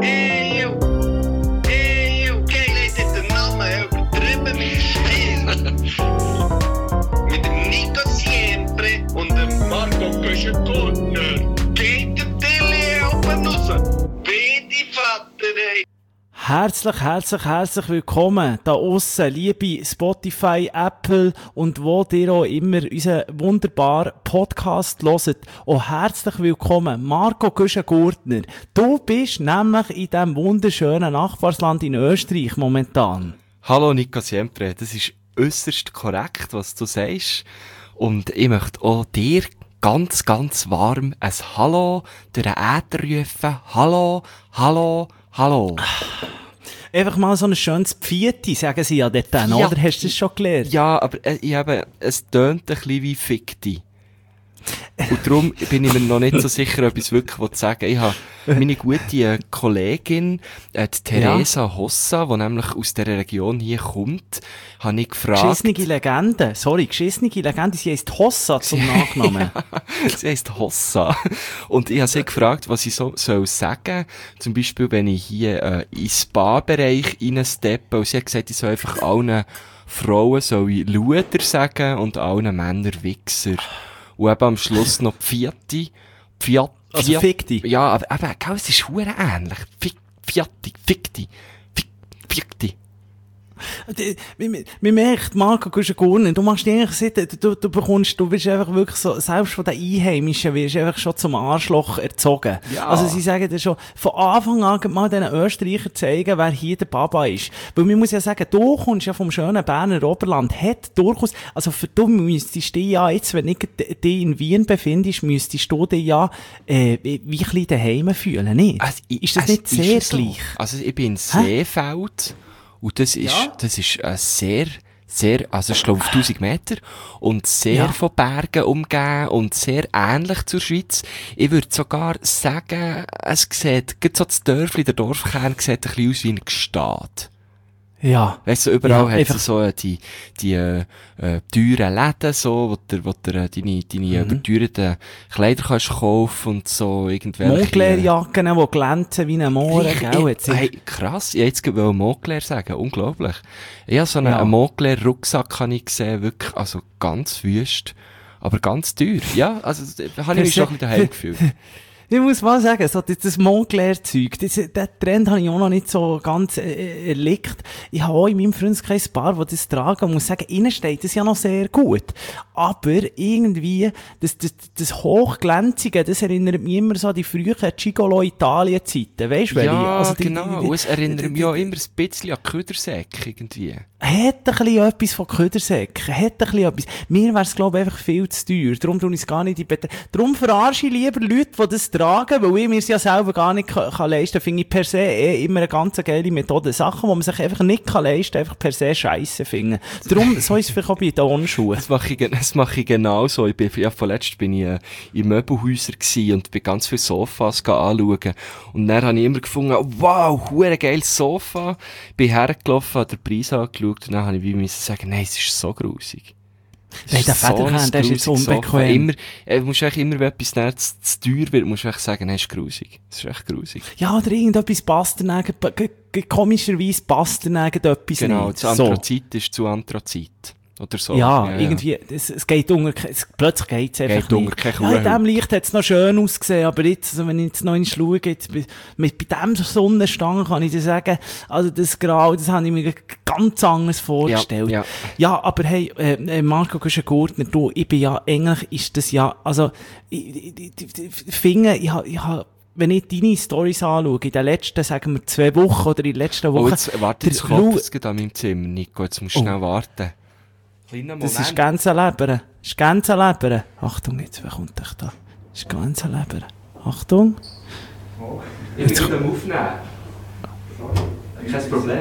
Geil, hat den Namen übertrieben mit Stil. Mit dem Nico Siempre und dem Marco Köschen-Gurtner. Geht der Tilly oben raus. Bitte Vater, ey. Herzlich willkommen da aussen, liebe Spotify, Apple und wo ihr auch immer unseren wunderbaren Podcast hört. Auch herzlich willkommen, Marco Köschen-Gurtner. Du bist nämlich in diesem wunderschönen Nachbarsland in Österreich momentan. Hallo Nico Siempre, das ist äusserst korrekt, was du sagst. Und ich möchte auch dir ganz warm ein Hallo durch den Äther rufen. Hallo. Einfach mal so ein schönes Pfieti, sagen sie ja dort dann, oder? Hast du das schon gelernt? Ja, aber es tönt ein bisschen wie Fikti. Und darum bin ich mir noch nicht so sicher, ob ich es wirklich sagen will. Ich habe meine gute Kollegin, die Theresa Hossa, die nämlich aus dieser Region hier kommt, habe ich gefragt. Geschissene Legende, sie heisst Hossa zum Nachnamen. Sie heisst Hossa. Und ich habe sie gefragt, was ich so soll sagen. Zum Beispiel, wenn ich hier in den Spa-Bereich reinsteppe. Und sie hat gesagt, ich soll einfach allen Frauen Luder sagen und allen Männern Wichser. Und eben am Schluss noch Pfiati. Also Fikti. Ja, aber eben, es ist verdammt ähnlich. Fikti. Man merkt, Marco Köschen-Gurtner, du machst dich eigentlich, du bist einfach wirklich so, selbst von den Einheimischen wirst du einfach schon zum Arschloch erzogen. Ja. Also sie sagen dir schon, von Anfang an mal den Österreicher zeigen, wer hier der Baba ist. Weil man muss ja sagen, du kommst ja vom schönen Berner Oberland, hat durchaus, also für du müsstest dich ja jetzt, wenn ich dich in Wien befindest, müsstest du dich ja, wie ein bisschen daheim fühlen, nicht? Also, ist das nicht sehr so gleich? Also ich bin in Seefeld. Und das ist sehr, also es ist, glaube ich, auf 1000 Meter und sehr von Bergen umgeben und sehr ähnlich zur Schweiz. Ich würde sogar sagen, es sieht, gerade so das Dörfli, der Dorfkern sieht ein bisschen aus wie ein Gestad. Ja. Weißt du, überall hat es so die teuren Läden, so, wo du deine überteuerten Kleider kannst kaufen und so irgendwelche. Moncler-Jacken, die glänzen wie ein Mohren, gell? Hey, krass, ich wollte jetzt Moncler sagen, unglaublich. Ich habe so einen Moncler-Rucksack gesehen, wirklich, also ganz wüst, aber ganz teuer. Ja, also, da habe ich mich schon ein bisschen daheim gefühlt. Ich muss mal sagen, so das Moncler-Zeug, den Trend habe ich auch noch nicht so ganz erlickt. Ich habe auch in meinem Freundeskreis ein paar, die das tragen, und muss sagen, ihnen steht das ja noch sehr gut. Aber irgendwie, das Hochglänzige, das erinnert mich immer so an die frühen Gigolo-Italien-Zeiten, weisst du? Ja, also genau, es erinnert mich auch immer ein bisschen an Ködersäcke irgendwie. Hat ein bisschen etwas von Ködersäcken, Mir wär's, glaube ich, einfach viel zu teuer. Darum tue ich es gar nicht Darum verarsche ich lieber Leute, die das tragen, weil ich mir es ja selber gar nicht kann leisten. Finde ich per se immer eine ganz geile Methode. Sachen, die man sich einfach nicht leisten kann, einfach per se scheisse finden. Darum, so ist es vielleicht auch bei den Turnschuhen. Das mache ich genauso. Vorletzt bin ich in Möbelhäusern gewesen und bin ganz viele Sofas anschauen. Und dann habe ich immer gefunden, wow, hure geiles Sofa. Bin hergelaufen, habe den Preis angeschaut und dann habe ich müssen sagen, nein, es ist so grusig. Nein, der Federhand, der ist jetzt unbequem. Musst eigentlich immer, wenn etwas zu teuer wird, musst du echt sagen, nein, es ist grusig. Es ist echt grusig. Ja, oder irgendetwas passt dann komischerweise passt dann irgendetwas genau, nicht. Genau, das Anthrazit ist zu Anthrazit. Oder so. Ja, irgendwie, es geht plötzlich geht's einfach nicht. Ja, in dem Licht hat's noch schön ausgesehen, aber jetzt, also wenn ich jetzt noch ins schaue, bei dem Sonnenstangen kann ich dir sagen, also das Grau, das habe ich mir ganz anders vorgestellt. Ja, aber hey, Marco Köschen-Gurtner, du, ich bin ja, eigentlich ist das ja, also, ich finde, ich habe wenn ich deine Stories anschaue, in den letzten, sagen wir, 2 Wochen oder in den letzten Wochen. Jetzt klopft es gerade an meinem Zimmer, Nico, jetzt musst du schnell warten. Das ist ganz ein Lebere. Achtung, jetzt, wer kommt dich da? Das ist ganz ein Lebere. Achtung. Oh, ich will ihn aufnehmen. Kein Problem.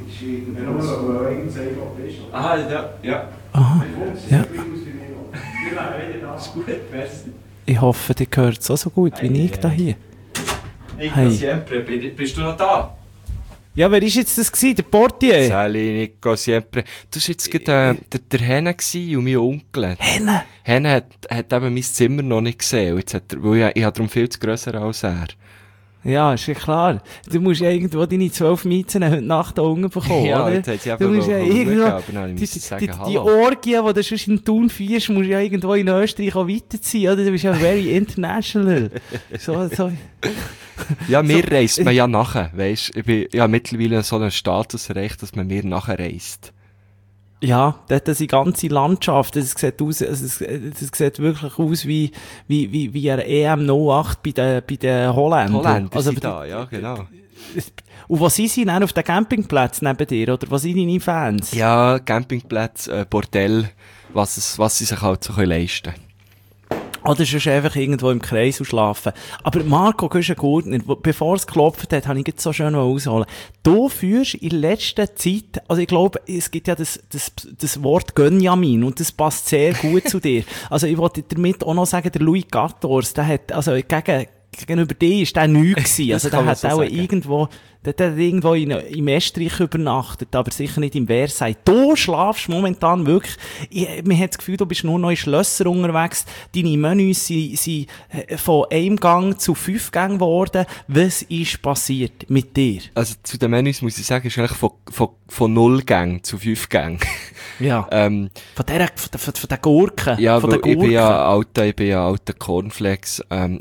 Aha, ja. Aha, ja. Das ist gut, merci. Ich hoffe, ihr hört es auch so gut wie ich da hier. Nico Siempre, bist du noch da? Ja, wer war jetzt das gewesen? Der Portier? Sali, Nico Siempre. Du warst jetzt gerade der Henne und mein Onkel. Henne? Henne hat eben mein Zimmer noch nicht gesehen. Jetzt hat weil ich habe darum viel zu grösser als er. Ja, ist ja klar. Du musst ja irgendwo deine 12 Miezen heute Nacht da unten bekommen, ja, oder? Jetzt hat sie Du musst ja irgendwo, sagen, die Orgie, die du sonst in Thun feierst, musst du ja irgendwo in Österreich auch weiterziehen, oder? Du bist ja very international. so. Ja, mir reist man ja nachher, weisst. Ich bin ja mittlerweile so einen Status erreicht, dass man mir nachher reist. Ja, dort die ganze Landschaft, das sieht aus, das sieht wirklich aus wie eine EM08 bei den Holländern. Holländer also, sind da, ja, genau. Und was sind sie dann auf den Campingplätzen neben dir, oder was sind deine Fans? Ja, Campingplätze, Bordell, was sie sich halt so leisten können. Oder sonst einfach irgendwo im Kreis und schlafen. Aber Marco Güschen-Gurtner, bevor es geklopft hat, habe ich jetzt so schön ausholen. Du führst in letzter Zeit, also ich glaube, es gibt ja das Wort Gönjamin und das passt sehr gut zu dir. Also ich wollte damit auch noch sagen, der Louis Gators, der hat, also gegenüber dir ist der nichts gewesen. Also der hat so auch irgendwo im Estrich übernachtet, aber sicher nicht im Versailles. Du schlafst momentan wirklich, man hat das Gefühl, du bist nur noch in Schlösser unterwegs. Deine Menüs sind von einem Gang zu 5 Gängen geworden. Was ist passiert mit dir? Also zu den Menüs muss ich sagen, ist eigentlich von 0 Gängen zu 5 Gängen. Ja. Von der Gurke. Ja, von der Gurke. Ich bin ja alter Cornflakes,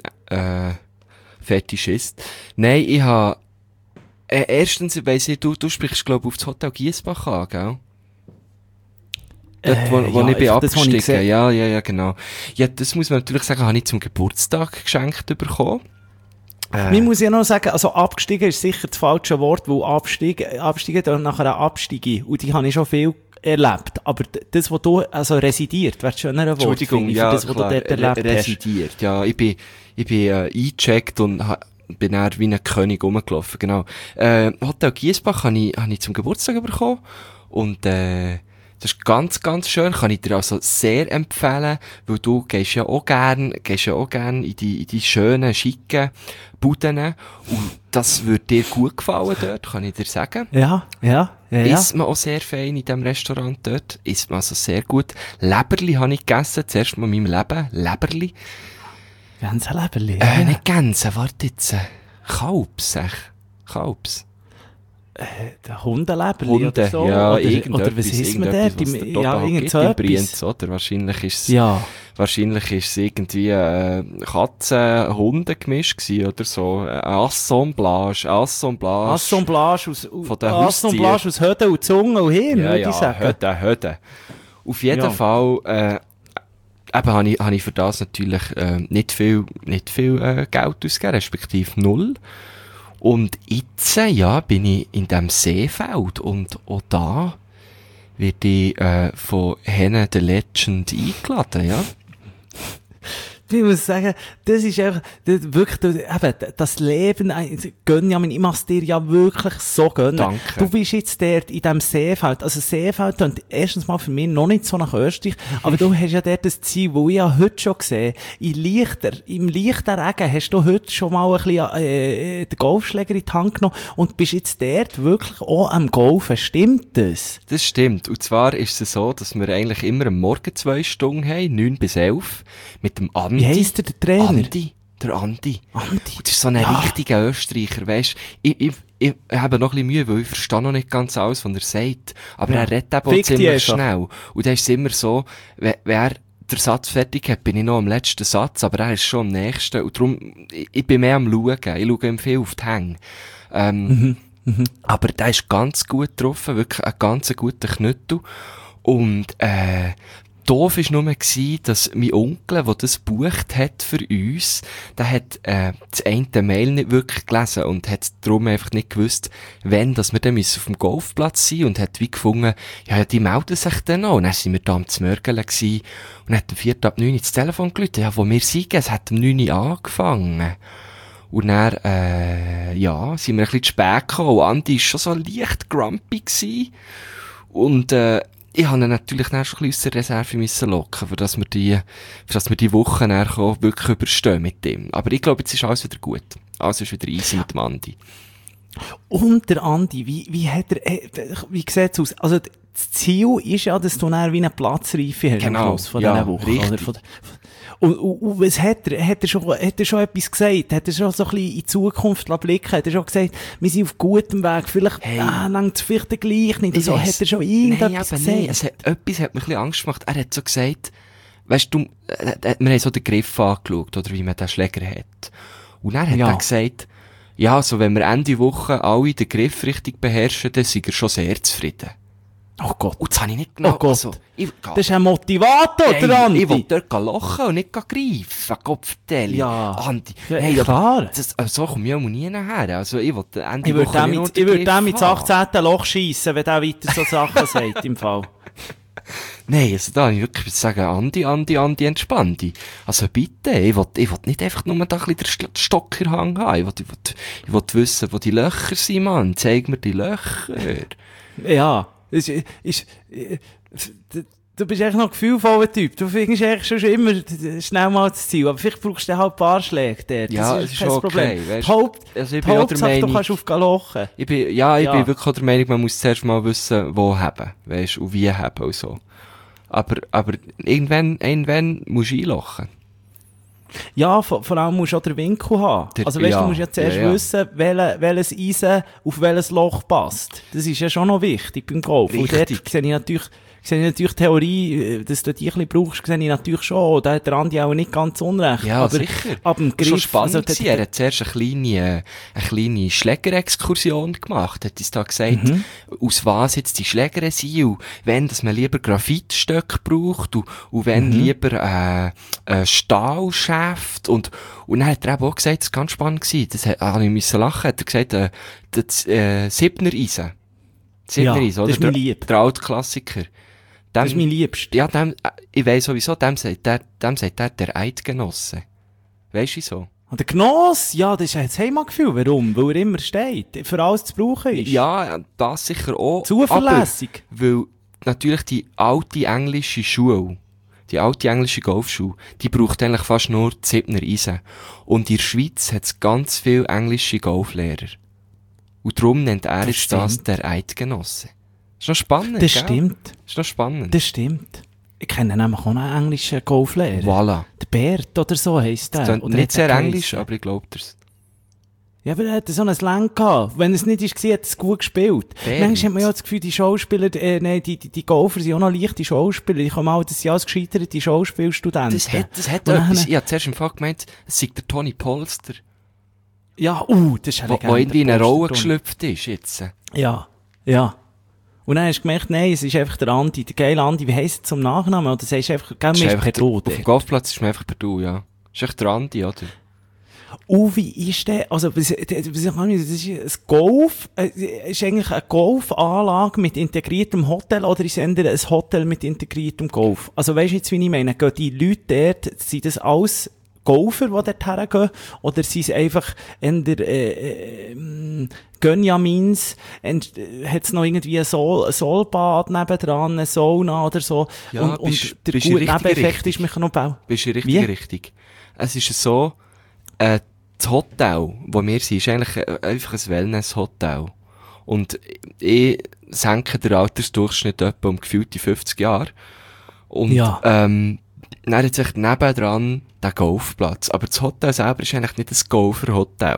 Fetischist. Nein, ich habe, erstens, weiss ich, du sprichst, glaube ich, auf das Hotel Giesbach an, gell? Dort, wo ich bin abgestiegen. Ja, genau. Ja, das muss man natürlich sagen, habe ich zum Geburtstag geschenkt bekommen. Man muss ja noch sagen, also abgestiegen ist sicher das falsche Wort, weil absteigen und nachher absteigen. Und die habe ich schon viel erlebt. Aber das, was du, also residiert, wäre das schönere Wort. Entschuldigung, ja, das, was du dort erlebt residiert, hast. Ja, ich bin eingecheckt und bin dann wie ein König rumgelaufen, genau. Hotel Giesbach habe ich zum Geburtstag bekommen und das ist ganz, ganz schön, kann ich dir also sehr empfehlen, weil du gehst ja auch gern in die schönen, schicken Buden und das würde dir gut gefallen dort, kann ich dir sagen. Ja. Isst man auch sehr fein in diesem Restaurant dort, isst man also sehr gut. Leberli habe ich gegessen, zuerst mal in meinem Leben, Leberli. Gänseleberli? Nicht Gänse, warte jetzt. Kalbs. Der Hundeleberli Hunde, oder so? Ja, oder was isst man dort? Ja, irgend so etwas. Oder? Wahrscheinlich ist es irgendwie Katzen-Hunde-Gemisch gewesen oder so. Assemblage von den Haustieren. Aus Höden und Zunge und Hirn, würde ich sagen. Höden. Auf jeden Fall, eben habe ich für das natürlich nicht viel Geld ausgegeben, respektive 0. Und jetzt, bin ich in diesem Seefeld und auch da werde ich von Henne the Legend eingeladen, ja. Ich muss sagen, das ist einfach, wirklich, eben, das Leben, Gönjamin, ich mach's dir ja wirklich so gönnen. Danke. Du bist jetzt dort in diesem Seefeld. Also Seefeld klingt erstens mal für mich noch nicht so nach Österreich, aber du hast ja dort das Ziel, wo ich ja heute schon gesehen, im leichten Regen hast du heute schon mal ein bisschen den Golfschläger in die Hand genommen und bist jetzt dort wirklich auch am Golfen. Stimmt das? Das stimmt. Und zwar ist es so, dass wir eigentlich immer am Morgen 2 Stunden haben, 9 bis 11, mit dem Andi. Wie heisst der Trainer? Der Andi. Und das ist so ein richtiger Österreicher, weisst. Ich habe noch ein bisschen Mühe, weil ich verstehe noch nicht ganz alles, was er sagt. Aber er redet eben auch ziemlich schnell. Und dann ist es immer so, wenn er den Satz fertig hat, bin ich noch am letzten Satz, aber er ist schon am nächsten. Und darum, ich bin mehr am Schauen. Ich schaue ihm viel auf die Hänge. Aber der ist ganz gut getroffen, wirklich ein ganz guter Knüttel. Und, doof war nur, dass mein Onkel, der das gebucht hat für uns, der hat das eine Mail nicht wirklich gelesen und hat darum einfach nicht gewusst, wann dass wir dann auf dem Golfplatz sind und hat wie gefunden, ja, die melden sich dann noch. Und dann sind wir da am Zmörgeln gewesen und hat um 8:45 das Telefon geläutet, ja, wo wir sind, es hat um 9 angefangen. Und dann, sind wir ein bisschen zu spät gekommen. Und Andi war schon so leicht grumpy gewesen. Und, ich habe ihn natürlich dann schon ein bisschen aus der Reserve müssen locken, für dass wir die Woche dann wirklich überstehen mit dem. Aber ich glaube, jetzt ist alles wieder gut. Alles ist wieder easy mit dem Andi. Und der Andi, wie sieht's aus? Also, das Ziel ist ja, dass du dann wie eine Platzreife hast am Schluss von dieser Woche. Richtig. Oder? Und was hat er? Hat er schon etwas gesagt? Hat er schon so ein bisschen in die Zukunft blicken? Hat er schon gesagt, wir sind auf gutem Weg, vielleicht, langt es vielleicht gleich nicht? Also, hat er schon irgendetwas gesagt? Nein, etwas hat mir ein bisschen Angst gemacht. Er hat so gesagt, weisst du, wir haben so den Griff angeschaut, oder wie man den Schläger hat. Und dann hat er gesagt, ja, also wenn wir Ende Woche alle den Griff richtig beherrschen, dann sind wir schon sehr zufrieden. Oh Gott. Und das habe ich nicht genau. Oh Gott. Also, das ist ein Motivator, der Andi. Ich will dort lochen und nicht greifen. Kopfteile. Ja. Andi. Hey, klar. So komme ich auch nie nachher. Also, ich will Ende ich würde dem ins 18. Loch schiessen, wenn der weiter so Sachen sagt, im Fall. Nein, also da habe ich wirklich sagen, Andi, entspann dich. Also bitte, ich will nicht einfach nur da ein bisschen den Stock in den Hang haben. Ich will wissen, wo die Löcher sind, Mann. Zeig mir die Löcher. Ja, du bist echt noch ein gefühlvoller Typ. Du findest eigentlich schon immer schnell mal das Ziel. Aber vielleicht brauchst du halt ein paar Schläge dort. Ja, das ist kein Problem. Weißt, Hauptsache, du kannst auflochen. Ich bin wirklich auch der Meinung, man muss zuerst mal wissen, wo haben. Weisst, und wie haben und so. Aber irgendwann musst du einlochen. Ja, vor allem musst du auch den Winkel haben. Also weißt, du musst ja zuerst wissen, welches Eisen auf welches Loch passt. Das ist ja schon noch wichtig beim Golf. Und dort sehe ich natürlich Theorie, dass du die ein bisschen brauchst, sehe ich natürlich schon. Da hat der Andi auch nicht ganz unrecht. Ja, aber sicher. Ab dem Griff, schon spannend also, er hat zuerst eine kleine Schlägerexkursion gemacht. Hat uns da gesagt, aus was jetzt die Schläger sind und wenn, dass man lieber Graphitstöcke braucht und wenn lieber, Stahlschaft und dann hat er eben auch gesagt, das war ganz spannend gewesen. Das habe ich müssen lachen. Hat er gesagt, das, Siebner Eisen. Siebner Eisen, oder? Das ist mein Lieb. Der Altklassiker. Das ist mein Liebster. Ja, ich weiss sowieso, dem sagt er der Eidgenosse. Weisst du so? Und der Genoss, ja, das ist ein Heimatgefühl. Warum? Weil er immer steht. Für alles zu brauchen ist. Ja, das sicher auch. Zuverlässig. Aber, weil natürlich die alte englische Schule, die alte englische Golfschule, die braucht eigentlich fast nur die Siebner Eisen. Und in der Schweiz hat es ganz viele englische Golflehrer. Und darum nennt er das der Eidgenosse. Ist noch spannend, das stimmt. Ist noch spannend. Das stimmt. Ich kenne nämlich auch einen englischen Golflehrer. Voilà. Der Bert oder so heisst der. Oder nicht sehr englisch, aber ich glaube das. Ja, aber er hat so einen Slang gehabt. Wenn es nicht war, hat er es gut gespielt. Manchmal hat man ja das Gefühl, die Schauspieler, die Golfer sind auch noch leichte Schauspieler. Ich komme auch, das sind alles gescheiterte Schauspielstudenten. Das hat etwas. Ich habe zuerst im Fall gemeint, es sei der Tony Polster. Ja, das ist ein Legende. Wo irgendwie in eine Rolle geschlüpft ist jetzt. Ja. Und dann hast du gemerkt, nein, es ist einfach der Andi, der geile Andi. Wie heisst er zum Nachnamen? Oder sagst du einfach, gell, mir ist per Du? Auf dem Golfplatz ist mir einfach per Du, ja. Ist echt der Andi, oder? Wie ist der? Also, das ist ein Golf, ist eigentlich eine Golfanlage mit integriertem Hotel oder ist es eher ein Hotel mit integriertem Golf? Also, weisst du jetzt, wie ich meine? Gehen die Leute dort, sind das alles Golfer, die dort hergehen? Oder sind es einfach Gönjamins, hat es noch irgendwie ein Solbad nebendran, eine Sauna oder so? Ja, und der gute Nebeneffekt ist, man kann noch bauen. Bist du richtig? Es ist so, das Hotel, wo wir sind, ist eigentlich einfach ein Wellness-Hotel. Und ich senke den Altersdurchschnitt etwa um gefühlte 50 Jahre. Und, dann hat sich nebendran der Golfplatz. Aber das Hotel selber ist eigentlich nicht ein Golfer-Hotel.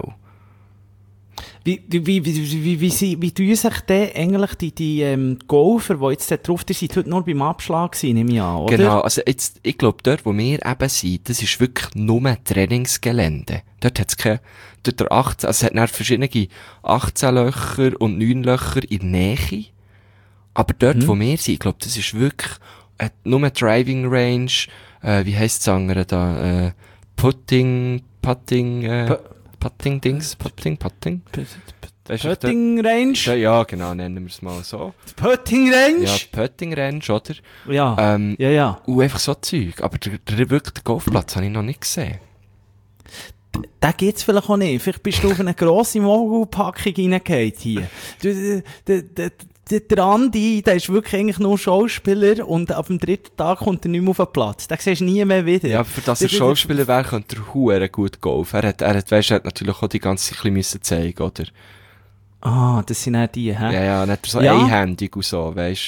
Wie tun sich denn eigentlich die Golfer, die jetzt da drauf sind, heute nur beim Abschlag gewesen, nehme ich an, oder? Genau, also jetzt, ich glaube, dort, wo wir eben sind, das ist wirklich nur Trainingsgelände. Dort hat's es hat dann verschiedene 18 Löcher und 9 Löcher in der Nähe. Aber dort, wo wir sind, ich glaube, das ist wirklich nur Driving Range, wie heisst das andere da, Putting. Putting Range? Ja, genau, nennen wir es mal so. Putting Range? Ja, Putting Range, oder? Ja. Ja. Und einfach so Zeug. Aber wirklich den Golfplatz habe ich noch nicht gesehen. Den gibt's vielleicht auch nicht. Vielleicht bist du auf eine grosse Mogulpackung reingehauen hier. Der Andi, der ist wirklich eigentlich nur Schauspieler und ab dem 3. Tag kommt er nicht mehr auf den Platz. Den siehst du nie mehr wieder. Ja, aber für das er Schauspieler wäre, könnte er verdammt gut golfen. Er hat natürlich auch die ganze Zeit ein bisschen zeigen, oder? Ah, das sind auch die, hä? Ja, nicht so einhändig und so, weisst.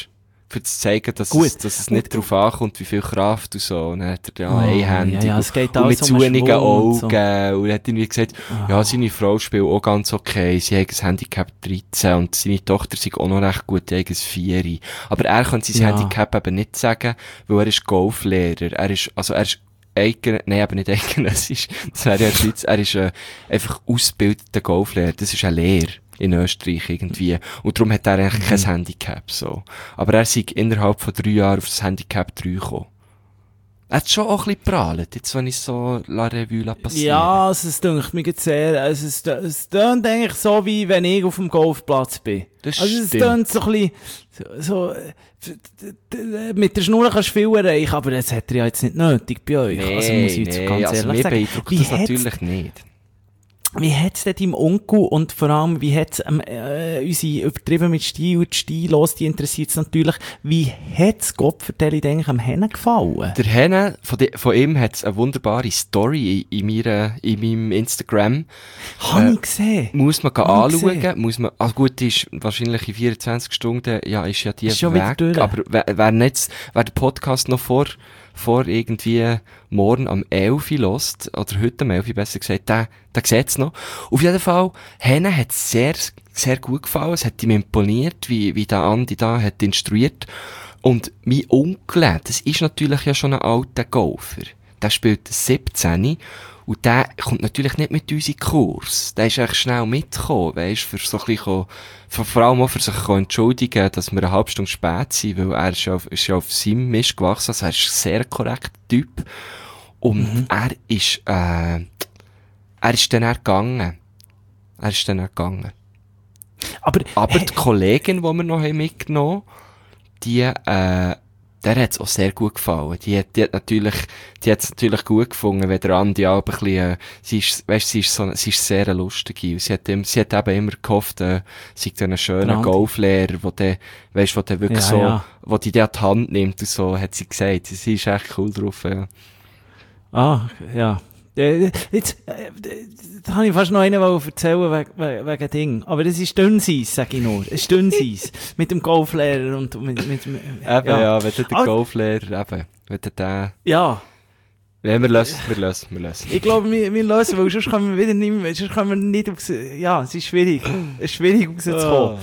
für zu zeigen, dass es nicht darauf ankommt, wie viel Kraft und so. Und dann hat er einhändig es geht und mit zunigen Augen. So. Und er hat irgendwie gesagt, ja, seine Frau spielt auch ganz okay, sie hat ein Handicap 13 und seine Tochter sei auch noch recht gut, die hat ein 4. Aber er kann sein Handicap eben nicht sagen, weil er ist Golflehrer. Er ist aber nicht eidgenössisch. Das wäre ja in der Schweiz. Er ist einfach ausgebildeter Golflehrer. Das ist eine Lehre in Österreich irgendwie. Und darum hat er eigentlich kein Handicap, so. Aber er sei innerhalb von 3 Jahren auf das Handicap 3 gekommen. Er hat schon auch ein bisschen geprahlt, jetzt, wenn ich so la Revue passieren. Ja, es dünkt mich jetzt sehr, es tönt eigentlich so, wie wenn ich auf dem Golfplatz bin. Das also es stimmt. tönt so ein bisschen, so, mit der Schnur kannst du viel erreichen, aber das hat er ja jetzt nicht nötig bei euch. Nee, also muss ich jetzt ganz ehrlich sagen. Beeindruckt das natürlich nicht. Wie hat's denn deinem Onkel und vor allem, wie hat's unsere übertrieben mit Stil und Stil los, die interessiert's natürlich, wie hat's Gott vertellt eigentlich am Hennen gefallen? Der Henne, von ihm hat's eine wunderbare Story in meinem Instagram. Hab ich gesehen. Muss man anschauen, also gut, ist wahrscheinlich in 24 Stunden, ist ja die ist schon weg, aber wer der Podcast noch vor irgendwie morgen am 11 hörst, oder heute am 11 besser gesagt, der sieht's noch. Auf jeden Fall, Henne hat sehr, sehr gut gefallen, es hat ihm imponiert, wie der Andi da hat instruiert. Und mein Onkel, das ist natürlich ja schon ein alter Golfer. Der spielt 17 und der kommt natürlich nicht mit uns in den Kurs. Der ist echt schnell mitgekommen, weisst, für so ein bisschen, vor allem auch für sich zu entschuldigen, dass wir eine halbe Stunde spät sind, weil er ist ja auf seinem Mist gewachsen, also er ist ein sehr korrekter Typ. Und er ist dann gegangen. Aber die Kollegin, die wir noch mitgenommen haben, der hat's auch sehr gut gefallen. Die hat's natürlich gut gefunden, wenn der Andi auch ein bisschen, sie ist sehr lustig. Und sie hat eben immer gehofft, sie sei ein schöner Golflehrer, wo der wirklich wo die an die Hand nimmt und so, hat sie gesagt. Sie ist echt cool drauf, ja. Ah, ja. Jetzt, da habe ich fast noch einen erzählen wegen Ding. Aber das ist Dünnseis, sag ich nur. Es ist Dünnseis. Mit dem Golflehrer und mit eben, wenn der Golflehrer, wenn der... Ja. Ja, wir lösen. Ich glaube, wir lösen, weil sonst können wir nicht aufs, es ist schwierig. Es ist schwierig rauszukommen.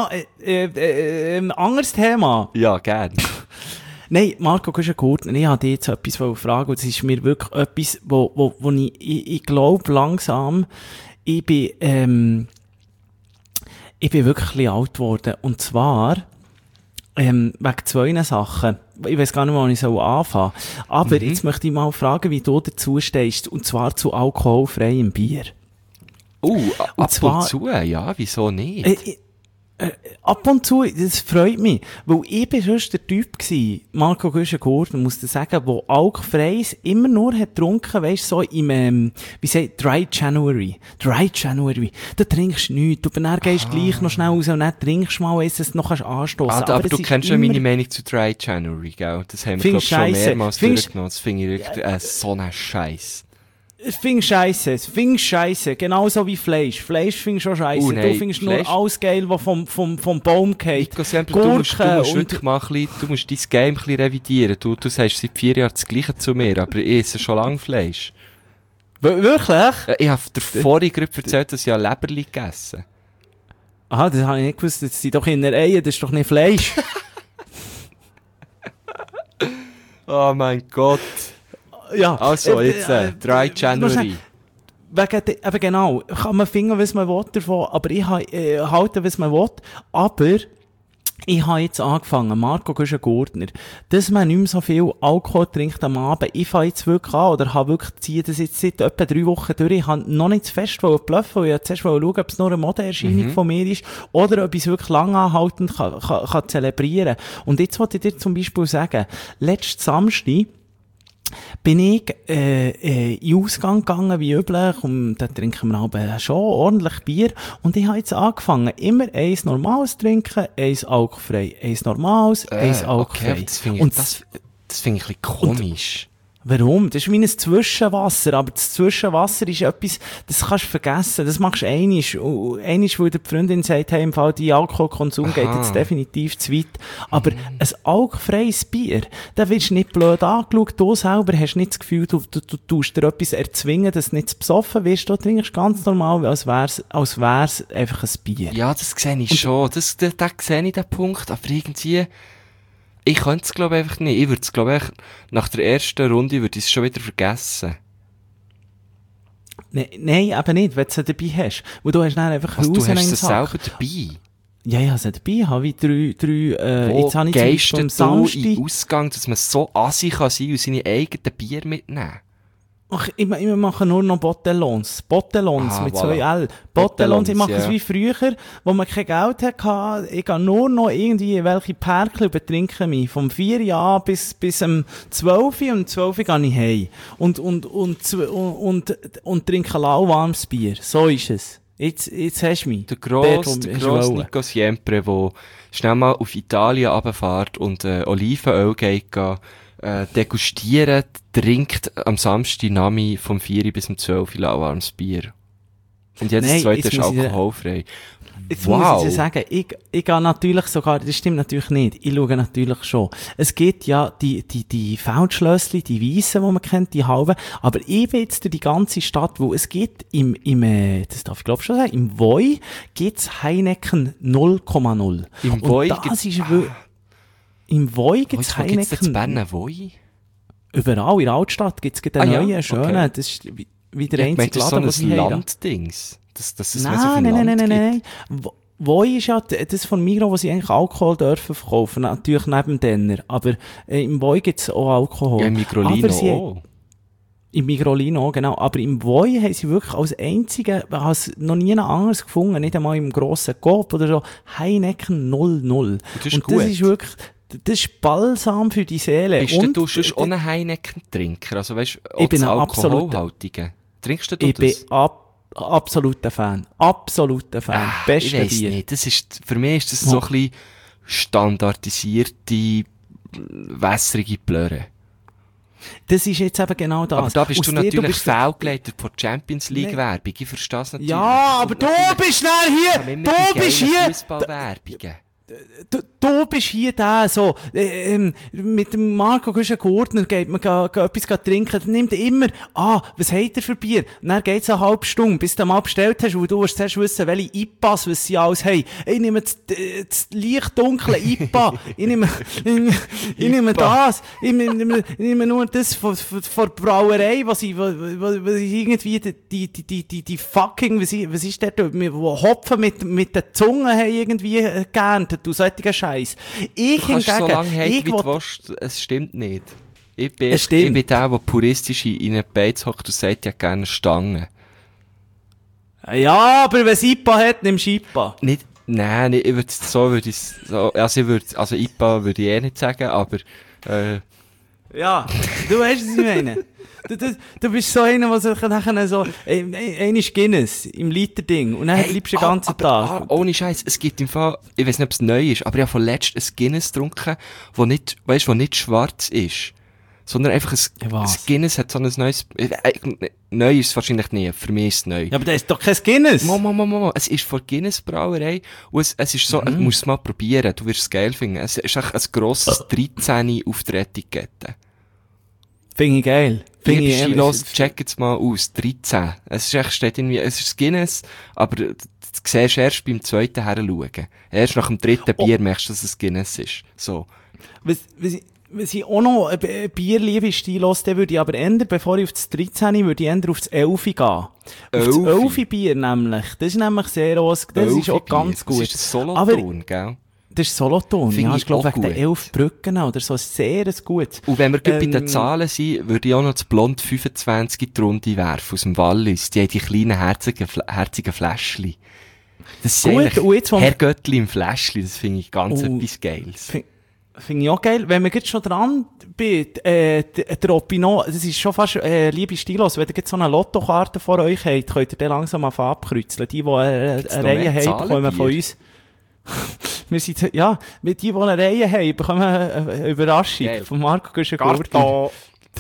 Anderes Thema. Ja, gerne. Nein, Marco Güschen-Gurtner, ich wollte dich jetzt etwas fragen, und es ist mir wirklich etwas, wo ich glaube langsam, ich bin wirklich ein bisschen alt geworden. Und zwar, wegen 2 Sachen. Ich weiss gar nicht mal, wo ich anfangen soll. Aber jetzt möchte ich mal fragen, wie du dazu stehst, und zwar zu alkoholfreiem Bier. Und zu, ja, wieso nicht? Ab und zu, das freut mich, weil ich bin sonst der Typ gsi, Marco Güschen-Gurtner, muss ich sagen, der alkoholfreies immer nur hat getrunken, weisst, so im, Dry January. Da trinkst du nichts, aber dann gehst gleich noch schnell raus und dann trinkst du mal, wenn es noch anstossen. Aber du kennst ja meine Meinung zu Dry January, gell? Das haben wir, glaube ich, schon mehrmals durchgenommen. Das finde ich wirklich so ein Scheiß. Ich finde scheisse. Genauso wie Fleisch. Fleisch findest du auch scheisse. Du findest nur alles geil, was vom Baum geht. Du musst wirklich mal du musst dein Game ein bisschen revidieren. Du sagst seit 4 Jahren das Gleiche zu mir, aber ich esse schon lange Fleisch. Wirklich? Ich habe dir vorhin gerade erzählt, dass ich ein Leberli gegessen. Aha, das habe ich nicht gewusst. Das sind doch Innereien, das ist doch nicht Fleisch. Oh mein Gott. Ja, also, jetzt, Dry January. Eben genau, kann man finden, was man will davon, aber ich halte, was man will, aber ich habe jetzt angefangen, Marco Güschen-Gurtner, dass man nicht mehr so viel Alkohol trinkt am Abend. Ich fange jetzt wirklich an, oder habe wirklich ziehe das jetzt seit etwa 3 Wochen durch. Ich habe noch nicht zu fest bluffen, weil ich zuerst schauen, ob es nur eine Modeerscheinung von mir ist, oder ob ich es wirklich lang anhaltend kann zelebrieren. Und jetzt wollte ich dir zum Beispiel sagen, letzten Samstag bin ich in den Ausgang gegangen, wie üblich, und da trinken wir aber schon ordentlich Bier, und ich habe jetzt angefangen, immer eins normales zu trinken, eins alkoholfrei, eins normales, eins alkoholfrei. Okay, das finde ich ein bisschen komisch. Warum? Das ist wie ein Zwischenwasser, aber das Zwischenwasser ist etwas, das kannst du vergessen, das machst du einmal, weil die Freundin sagt, hey, im Fall, die Alkoholkonsum geht jetzt definitiv zu weit, aber ein alkoholfreies Bier, da wirst du nicht blöd angeschaut, du selber hast nicht das Gefühl, du tust dir etwas erzwingen, dass du nicht besoffen wirst, du trinkst ganz normal, als wär's einfach ein Bier. Ja, das sehe ich schon, da sehe ich den Punkt, aber irgendwie, ich könnte es, glaube ich, einfach nicht. Ich würde es, glaube ich, nach der ersten Runde würde ich es schon wieder vergessen. Nein, eben nicht, wenn du sie dabei hast. Weil du hast dann einfach du hast sie selber dabei? Ja, ich habe sie dabei. Habe ich drei Wo jetzt habe ich gehst am du Samstag in Ausgang, dass man so assi kann sein und seine eigenen Bier mitnehmen? Ach, ich mache nur noch Botellons mit 2 L. Botellons, ich mache es wie früher, wo man kein Geld hatte. Ich gehe nur noch irgendwie welche Perkel betrinke mich. Vom 4 Uhr bis 12 Uhr, und 12 Uhr gehe ich heim. Und trinke lauwarmes Bier. So ist es. Jetzt hast du mich. Der grosse Nico Siempre, der schnell mal auf Italien runterfährt und Olivenöl geht degustieren, trinkt am Samstag Nami vom 4 bis 12 lauwarmes Bier. Und jetzt das zweite ist alkoholfrei. Jetzt muss ich dir sagen, ich gehe natürlich sogar, das stimmt natürlich nicht, ich schaue natürlich schon. Es gibt ja die Feldschlössli, die Weissen, die man kennt, die halben, aber ich bin jetzt durch die ganze Stadt, wo es gibt, das darf ich glaube schon sagen, im Voi gibt's Heineken 0,0. Im Voi gibt's... Im Voi gibt's Heineken... Gibt's das Berner Voi? Überall, in der Altstadt gibt's einen neuen, schönen, okay. Das ist wie der einzige Laden, was wir haben. Landdings? Das ist Nein. Voi ist ja das von Migros, wo sie eigentlich Alkohol dürfen verkaufen, natürlich neben Denner, aber im Voi gibt's auch Alkohol. Ja, im Migrolino auch. Im Migrolino, genau. Aber im Voi haben sie wirklich als einzige, ich habe es noch nie anderes gefunden, nicht einmal im grossen Coop oder so, Heineken 00. Das ist gut. Das ist wirklich... Das ist balsam für die Seele. Bist du sonst ohne Heineken-Trinker? Also weißt du, ich bin ein alkoholhaltige. Trinkst du das? Ich bin absoluter Fan. Absoluter Fan. Beste Bier. Ich weiss nicht. Für mich ist das so ein bisschen standardisierte, wässrige Blöre. Das ist jetzt eben genau das. Aber da bist du natürlich fehlgeleitet von Champions League Werbung. Ich verstehe das natürlich. Ja, aber du bist schnell hier. Du bist hier. Fußballwerbungen. Du bist hier da, so, mit dem Marco Gurtner geht man etwas trinken, dann nimmt er immer, was hat er für Bier? Und dann geht's eine halbe Stunde, bis du mal bestellt hast, weil du musst zuerst wissen, welche IPAs, was sie alles haben. Ich nehme das leicht dunkle IPA, ich nehme das, ich nehme nur das von der Brauerei, was ich irgendwie, die fucking, was ist der, wo Hopfen mit der Zunge haben irgendwie geerntet. Du solcher Scheiß. Ich hingegen... so lange haten, wie du willst, es stimmt nicht. Ich bin der puristisch in einer Beiz hockt und sagt ja gerne Stangen. Ja, aber wenn es IPA hat, nimmst du IPA. Nein, also IPA würde ich eh nicht sagen, aber, ja, du weißt, was ich meine. Du bist so einer, der sich nachher so, einer Guinness im Liter-Ding und dann bleibst du den ganzen Tag. Ohne Scheiß, es gibt im Fall, ich weiss nicht, ob es neu ist, aber ich habe von letztem ein Guinness getrunken, wo nicht schwarz ist, sondern einfach ein Guinness hat so ein neues, neu ist es wahrscheinlich nie, für mich ist es neu. Ja, aber das ist doch kein Guinness! Es ist von Guinness Brauerei und es ist so, du musst es mal probieren, du wirst es geil finden. Es ist echt ein grosses 13 auf der Etikette. Finde ich geil. Check jetzt mal aus. 13. Es ist echt, steht irgendwie, es ist Guinness, aber du siehst erst beim zweiten heranschauen. Erst nach dem dritten Bier merkst du, dass es Guinness ist. So. Was ich auch noch Bier liebe, Stilos, den würde ich aber ändern, bevor ich auf das 13 würde ich ändern auf das 11 gehen. Auf das 11 Bier nämlich. Das ist nämlich sehr, das ist auch ganz gut. Das ist Solothurn, gell? Das ist Solothurn, ja, ich glaube wegen den 11 Brücken oder so, sehr gut. Und wenn wir bei den Zahlen sind, würde ich auch noch das Blond 25 in die Runde werfen, aus dem Wallis. Die haben die kleinen, herzigen Fläschchen. Das ist eigentlich Herr Göttli im Fläschchen, das finde ich ganz etwas Geiles. Finde ich auch geil. Wenn wir jetzt schon dran sind, der Opino, das ist schon fast, liebe Stilos, wenn ihr jetzt so eine Lottokarte vor euch habt, könnt ihr den langsam mal abkreuzeln. Die eine Reihe haben, bekommen von uns. Wir sind, ja, mit die eine Reihe haben, bekommen eine Überraschung von Marco Gurtner.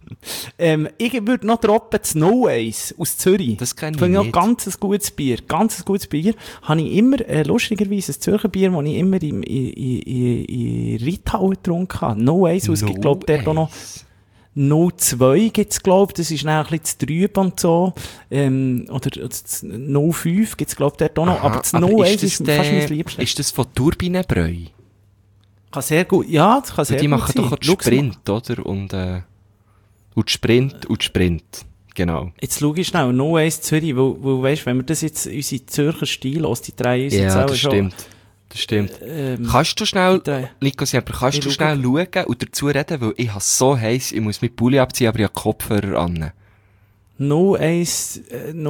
Ich würde noch droppen das No Ace aus Zürich. Das kenne ich nicht. nicht. Ganz ein gutes Bier. Habe ich immer, lustigerweise, ein Zürcher Bier, das ich immer in Rittau getrunken habe. No Ace, es gibt, glaube ich, dort auch noch 02 gibt's, glaube ich, das ist dann ein bisschen zu trüb und so. Oder das 05 gibt's, glaube ich, dort auch noch. Aha, aber das No Ace ist fast mein Liebstes. Ist das von Turbinenbräu? Kann sehr gut, ja, das kann sehr die gut machen sein. doch auch den Sprint, oder? Und Sprint. Genau. Jetzt schau ich schnell, No Ace Zürich, weil weisst, wenn wir das jetzt, unsere Zürcher Stil aus, die drei ist jetzt Ja, auch das schon. stimmt. Das stimmt. Kannst du schnell, Nico Siemper, kannst du schnell schauen und dazu reden, weil ich habe so heiß, ich muss mit Pulli abziehen, aber ich habe Kopfhörer an. No Ace,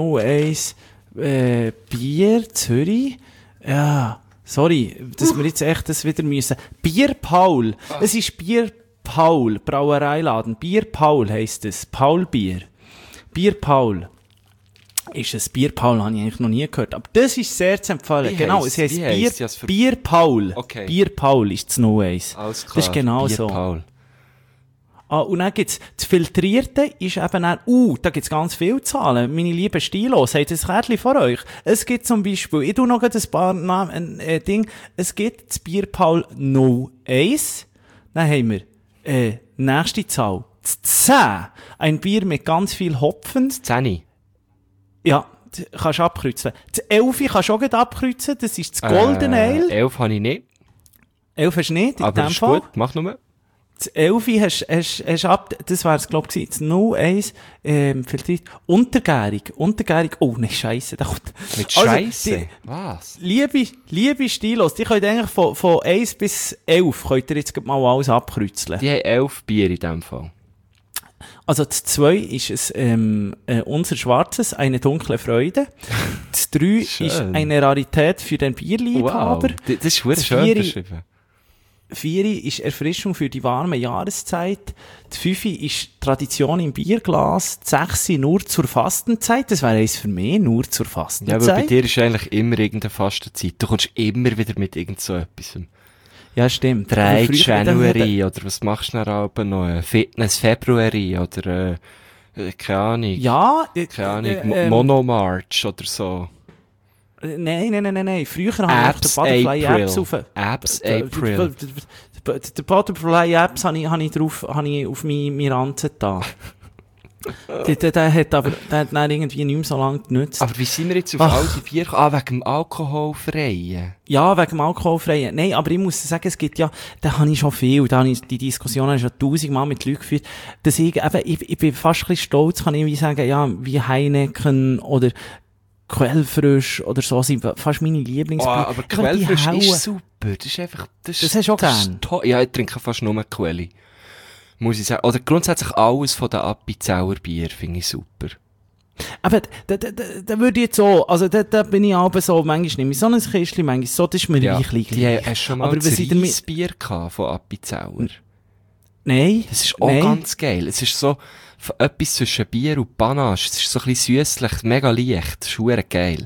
Bier, Zürich. Ja, sorry, dass wir jetzt echt das wieder müssen. Bier Paul. Es ist Bier Paul, Brauereiladen. Bier Paul heisst es. Paul Bier. Bier Paul. Ist es Bier Paul, habe ich eigentlich noch nie gehört. Aber das ist sehr zu empfehlen. Genau, es heisst Bier Paul. Okay. Bier Paul ist das No Ace. Alles klar. Das ist genau Bier so. Paul. Und dann gibt's, das Filtrierte ist eben dann, da gibt's ganz viele Zahlen. Meine lieben Stilos, habt ihr das Kärtchen vor euch? Es gibt zum Beispiel, ich tu noch ein paar Namen, Ding, es gibt das Bier Paul No Ace. Dann haben wir, nächste Zahl, das 10. Ein Bier mit ganz viel Hopfen. Das 10. Ja, kannst du abkreuzen. Das 11 kannst du auch gleich abkreuzen, das ist das Golden Ale. 11 habe ich nicht. 11 hast du nicht, in Aber dem ist Fall. gut, mach nur. Das 11 hast ab, das wär's, glaub ich, das No Ace, filtriert. Untergärig, oh, ne, Scheisse, da kommt. Mit Scheisse? Was? Liebe Stilos, die könnt eigentlich von 1 bis 11, könnt ihr jetzt mal alles abkreuzeln. Die haben 11 Bier in dem Fall. Also, das 2 ist es, unser Schwarzes, eine dunkle Freude. Das 3 ist eine Rarität für den Bierliebhaber. Wow. Das ist schön beschrieben. 4 ist Erfrischung für die warme Jahreszeit. Die 5 ist Tradition im Bierglas. Die 6 nur zur Fastenzeit. Das wäre eins für mich, nur zur Fastenzeit. Ja, aber bei dir ist eigentlich immer irgendeine Fastenzeit. Du kommst immer wieder mit irgend so etwas. Ja, stimmt. 3 January, oder was machst du dann noch? Fitness February, oder, keine Ahnung. Ja, Monomarch, oder so. Nein. Früher habe ich den Butterfly Apps auf. Apps April. Die Butterfly Apps habe ich auf meine Ranze da. Der hat dann irgendwie nicht mehr so lange genutzt. Aber wie sind wir jetzt auf all die Bier gekommen? Wegen dem Alkoholfreien? Ja, wegen dem Alkoholfreien. Nein, aber ich muss sagen, es gibt ja, da habe ich schon viel, die Diskussion schon 1000-mal mit Leuten geführt, dass ich bin fast ein bisschen stolz, kann ich wie sagen, ja, wie Heineken oder Quellfrisch oder so sind fast meine Lieblingsbier. Aber Quellfrisch ist super. Das ist einfach, das hast du auch gern? Ja, ich trinke fast nur Quelli. Muss ich sagen. Oder grundsätzlich alles von den Appenzeller Bier finde ich super. Aber da würde ich jetzt so, also da bin ich aber so, manchmal nehme ich so ein Kistchen, manchmal so, das ist mir reichlich. Hast du schon mal das Reisbier gehabt von Appenzeller? Nein. Das ist auch ganz geil. Es ist so etwas zwischen Bier und Panache. Es ist so ein bisschen süsslich, mega leicht. Das ist verdammt geil.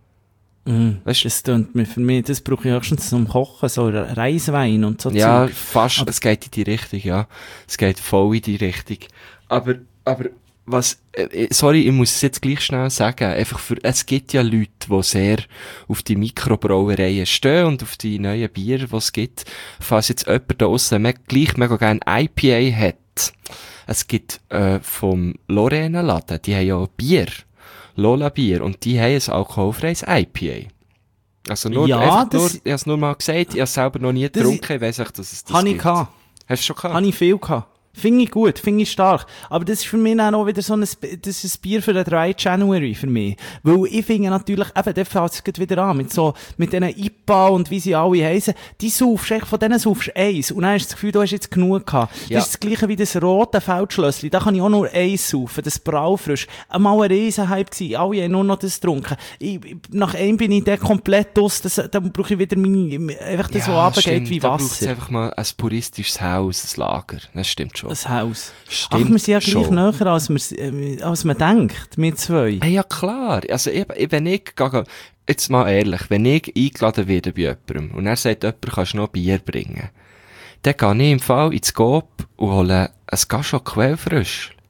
Weißt, das tönt mir für mich, das brauche ich auch schon zum Kochen, so Reiswein und so. Ja, Zeug. fast, es geht in die Richtung, ja. Es geht voll in die Richtung. Aber, was, sorry, ich muss es jetzt gleich schnell sagen, einfach es gibt ja Leute, die sehr auf die Mikrobrauereien stehen und auf die neuen Bier, die es gibt. Falls jetzt jemand da draussen gleich mega gerne IPA hat, es gibt, vom Lorena-Laden, die haben ja Bier. Lola Bier, und die haben ein alkoholfreies IPA. Also nur, ich habe es nur mal gesagt, ich habe es selber noch nie getrunken, ich weiss echt, dass es das gibt. Hast du es schon gehabt? Habe ich viel gehabt. Finde ich gut, finde ich stark. Aber das ist für mich auch noch wieder so das ist ein Bier für den 3 January für mich. Weil ich finde natürlich, eben, der fällt es wieder an, mit diesen IPA und wie sie alle heissen, die saufst, von denen saufst eins. Und dann hast du das Gefühl, du hast jetzt genug gehabt. Ja. Das ist das Gleiche wie das rote Feldschlössli. Da kann ich auch nur eins saufen, das Braufrisch. Einmal ein Riesenhype gewesen. Alle haben nur noch das getrunken. Nach einem bin ich dann komplett aus, dann brauche ich wieder einfach das, was runtergeht wie Wasser. Da braucht es einfach mal ein puristisches Haus, ein Lager. Das stimmt schon. Das Haus. Stimmt. Ach, wir sind ja gleich schon näher, als man denkt, wir zwei. Hey, ja, klar. Also, wenn ich, jetzt mal ehrlich, wenn ich eingeladen werde bei jemandem und er sagt, jemand kannst noch Bier bringen, dann gehe ich im Fall ins Coop und hole ein Gachot Quellfrisch.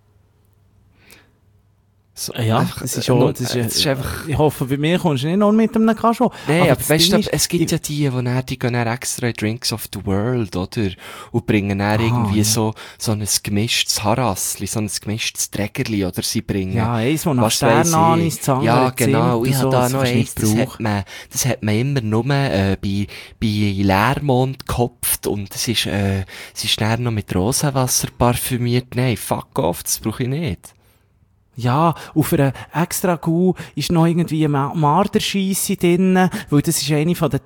So, ja, einfach, das ist schon, das ist einfach... Ich hoffe, bei mir kommst du nicht noch mit einem Kascho. Nein, aber weißt du, es gibt ja die gehen dann extra in Drinks of the World, oder? Und bringen dann irgendwie so ein gemischtes Harassli, so ein gemischtes Trägerli, oder sie bringen... Ja, eins, wo nach Sternanis, Zange, ja, genau, ich habe da noch eins, das hat man immer nur, bei Leermond gekopft, und es ist dann noch mit Rosenwasser parfümiert. Nein, fuck off, das brauche ich nicht. Ja, auf einer extra Kuh ist noch irgendwie eine Marderscheisse drin, weil das ist eine von den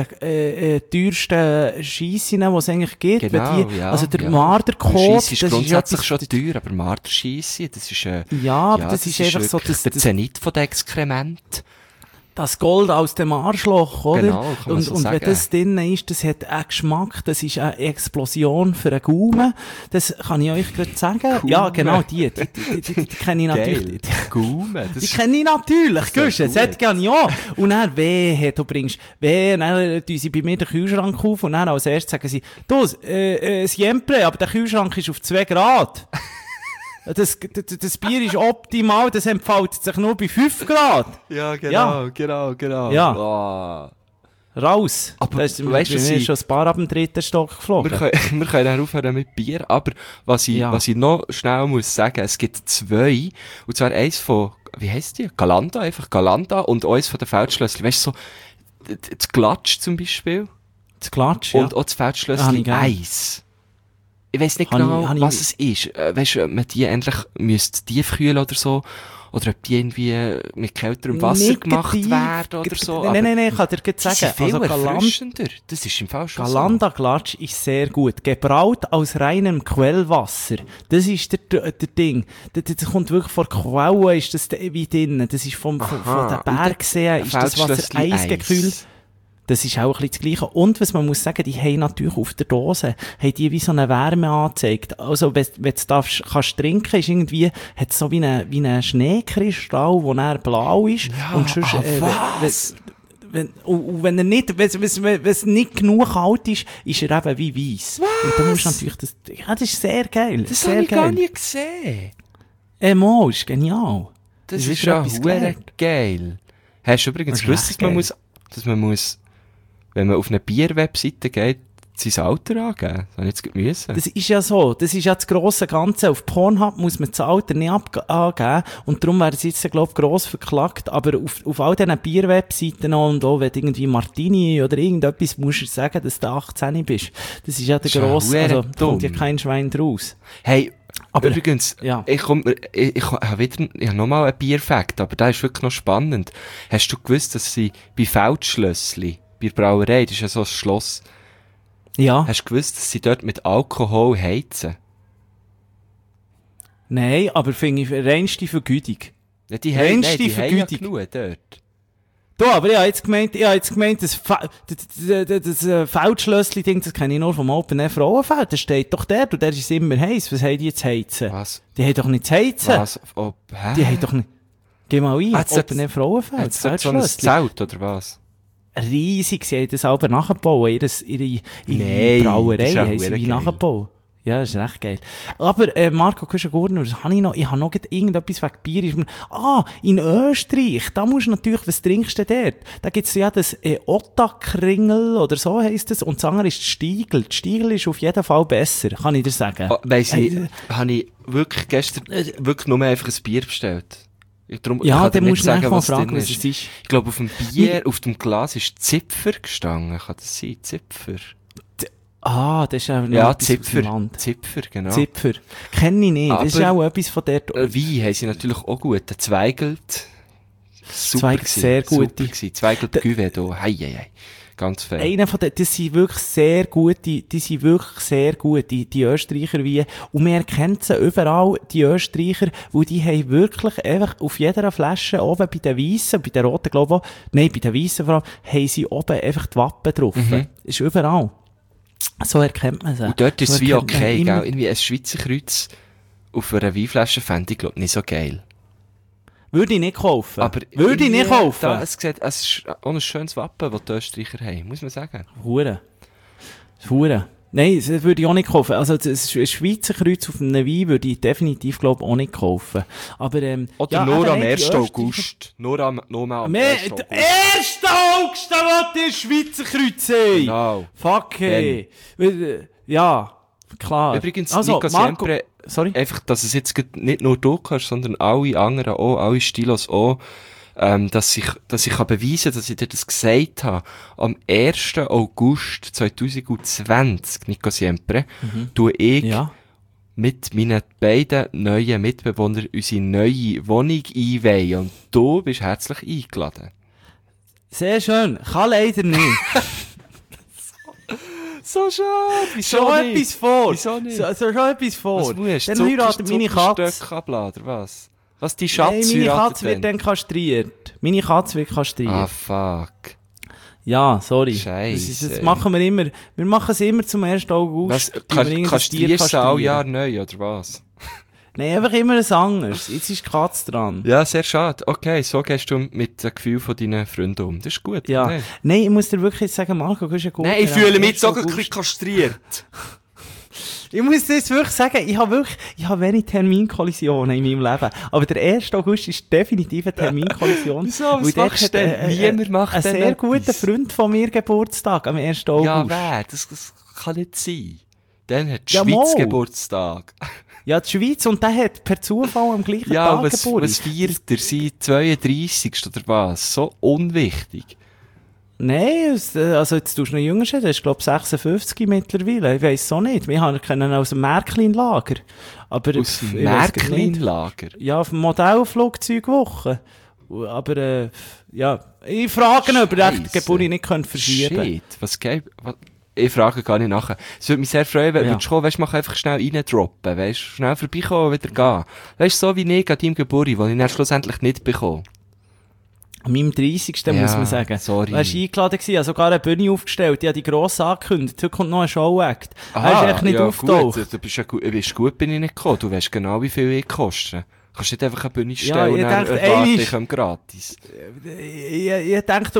teuersten Scheissen, die es eigentlich gibt. Genau, ja. Also der Marderkot, das ist grundsätzlich schon teuer, aber Marderscheisse, das ist, das ist einfach so, der Zenit von den Exkrementen. Das Gold aus dem Arschloch, oder? Genau, kann man so und sagen. wenn das drin ist, das hat einen Geschmack, das ist eine Explosion für einen Gaumen. Das kann ich euch gerade sagen. Gaumen. Ja, genau, die kenne ich natürlich. Gaumen. Die kenne ich natürlich, gehst du, das hätte ich auch. Und dann, du bringst, dann tun sie bei mir den Kühlschrank auf und dann als erstes sagen sie, du, siempre, aber der Kühlschrank ist auf 2 Grad. Das Bier ist optimal, das entfaltet sich nur bei 5 Grad. Ja, genau. Ja. Oh. Raus. Aber weißt du, schon ein paar ab dem 3. Stock geflogen. Wir können dann aufhören mit Bier, aber was ich noch schnell muss sagen, es gibt 2, und zwar eins von, wie heisst die? Galanda, und eins von den Feldschlössli. Weißt du, so, das Glatsch zum Beispiel. Das Glatsch, ja. Und auch das Feldschlössli Eis. Ich weiss nicht genau, was es ist. Weißt du, ob man die endlich tiefkühlen oder so, oder ob die irgendwie mit kälterem Wasser gemacht werden oder so. Nein, ich kann dir jetzt sagen. Das ist viel erfrischender. Das ist im Fall schon Galanda Glatsch ist sehr gut. Gebraut aus reinem Quellwasser. Das ist der Ding. Das kommt wirklich von Quellen, ist das wie drinnen. Das ist von den Bergseen, ist das Wasser eisgekühlt. Das ist auch ein bisschen das Gleiche. Und was man muss sagen, die haben natürlich auf der Dose, haben die wie so eine Wärme angezeigt. Also, wenn du kannst trinken, ist irgendwie, hat so wie ein Schneekristall, der dann blau ist. Ja, und sonst, wenn es nicht genug kalt ist, ist er eben wie weiss. Und dann musst du natürlich das ist sehr geil. Das habe ich gar nicht gesehen. Mo, ist genial. Das ist ja geil. Hast du übrigens gewusst, dass man muss, wenn man auf eine Bier-Webseite geht, sein Alter angeben? Das habe ich jetzt müssen. Das ist ja so. Das ist ja das grosse Ganze. Auf Pornhub muss man das Alter nicht angeben. Und darum werden sie jetzt, glaube ich, gross verklagt. Aber auf all diesen Bier-Webseiten und auch, wenn du irgendwie Martini oder irgendetwas musst du sagen, dass du 18 bist. Das ist ja der grosse, also, kommt ja kein Schwein draus. Hey, aber übrigens, ja. Ich habe nochmal einen Bier-Fact, aber der ist wirklich noch spannend. Hast du gewusst, dass sie bei Feldschlössli, bei der Brauerei, das ist ja so ein Schloss, ja. Hast du gewusst, dass sie dort mit Alkohol heizen? Nein, aber finde ich reinste Vergütung. Ja, die haben ja genug dort. Du, aber ich habe jetzt gemeint, das Feldschlössli-Ding, das kenne ich nur vom Open Air Frauenfeld. Der steht doch dort und der ist immer heiß. Was haben die jetzt heizen? Was? Die haben doch nicht zu heizen. Was? Hä? Die haben doch nicht... Geh mal ein, Open Air Frauenfeld. Hat es dort so ein Zelt, oder was? Riesig, sie haben das selber nachgebaut. Ihre Brauerei haben sie wie nachgebaut. Ja, das ist recht geil. Aber, Marco Kuschen-Gurner, ich habe noch irgendetwas wegen Bier. In Österreich, da musst du natürlich, was trinkst du dort? Da gibt's ja das Ottakringel, oder so heisst es, und das andere ist die Stiegel. Die Stiegel ist auf jeden Fall besser, kann ich dir sagen. Habe ich wirklich gestern wirklich nur einfach ein Bier bestellt. Dann musst du einfach mal fragen, was es ist. Ich glaube, auf dem Bier, auf dem Glas ist Zipfer gestanden. Kann das sein? Zipfer? Das ist auch ja, Zipfer, genau. Zipfer. Kenne ich nicht. Aber das ist auch etwas von der... Wein haben sie natürlich auch gut. Der Zweigelt. Zweigelt sehr gut. Zweigelt Cuvée da. Hei. Ganz fair. Einer von das sind wirklich sehr gut, die Österreicher Weine. Und man erkennt sie überall, die Österreicher, wo die haben wirklich einfach auf jeder Flasche oben bei den Weissen, bei den Roten, glaube ich auch, nein, bei den Weissen vor allem, haben sie oben einfach die Wappen drauf. Ist überall. So erkennt man sie. Und dort ist es wie okay, gell? Irgendwie ein Schweizer Kreuz auf einer Weinflasche fände ich, glaube ich, nicht so geil. Würde ich nicht kaufen. Aber würde ich nicht kaufen. Es ist auch ein schönes Wappen, das die Österreicher haben, muss man sagen. Hure. Nein, das würde ich auch nicht kaufen. Also, das Schweizer Kreuz auf einem Wein würde ich definitiv, glaube ich, auch nicht kaufen. Aber, oder ja, nur am 1. August. Nur am 1. August. 1. August, da wollte ich Schweizer Kreuz sehen! Genau. Fuck, hey. Ja, klar. Übrigens, also, Nico Siempre, sorry? einfach, dass es jetzt nicht nur du kannst, sondern alle anderen auch, alle Stilos auch, dass ich beweisen kann, dass ich dir das gesagt habe. Am 1. August 2020, Nico Siempre, tue ich mit meinen beiden neuen Mitbewohnern unsere neue Wohnung einweihen. Und du bist herzlich eingeladen. Sehr schön. Kann leider nicht. So schade. Wieso schon nicht? Etwas vor. Wieso nicht? So schon etwas vor. Was musst du? Dann heiratet meine Katze. Oder was? Was, die Schatz Nein, meine Katze wird dann kastriert. Meine Katze wird kastriert. Ah, fuck. Ja, sorry. Scheiße. Das machen wir immer. Wir machen es immer zum 1. August. Kastrierst du all Jahr neu, oder was? Nein, einfach immer ein anderes. Jetzt ist die Katze dran. Ja, sehr schade. Okay, so gehst du mit dem Gefühl von deinen Freunden um. Das ist gut. Ja. Nein, ich muss dir wirklich sagen, Marco, du bist ja gut. Nein, ich fühle mich sogar ein bisschen kastriert. Ich muss das wirklich sagen, ich habe wenig Terminkollisionen in meinem Leben. Aber der 1. August ist definitiv eine Terminkollision. Wieso? Was machst du denn? Niemand macht ein sehr guter Freund von mir Geburtstag am 1. August. Ja, wer? Das kann nicht sein. Dann hat die Schweiz Geburtstag. Ja, die Schweiz, und der hat per Zufall am gleichen Tag Geburtstag. Was feiert er? Sein 32. oder was? So unwichtig. Nein, also jetzt tust du noch jünger sein, der ist glaube ich 56 mittlerweile, ich weiss so nicht. Wir kennen aus dem Märklin-Lager. Aus dem Märklin-Lager? Ja, auf dem Modellflugzeugwoche. Aber, ja, ich frage ihn, ob er die Geburt nicht verschieben könnte. Shit, was geht? Ich frage gar nicht nachher. Es würde mich sehr freuen, wenn du kommen, weißt, mach einfach schnell reindroppen, weißt, schnell vorbeikommen und wieder gehen. Weißt, so wie ich an deinem Geburt, den ich dann schlussendlich nicht bekomme. An meinem 30. muss man sagen. Sorry. Er war eingeladen gewesen, hat sogar eine Bühne aufgestellt, die hat die gross angekündigt. Heute kommt noch ein Show-Act. Er ist echt nicht aufgetaucht. Du bist gut, bin ich nicht gekommen. Du weißt genau, wie viel ich koste. Du kannst nicht einfach eine Bühne stellen und dann erwarte ich gratis. Ich dachte,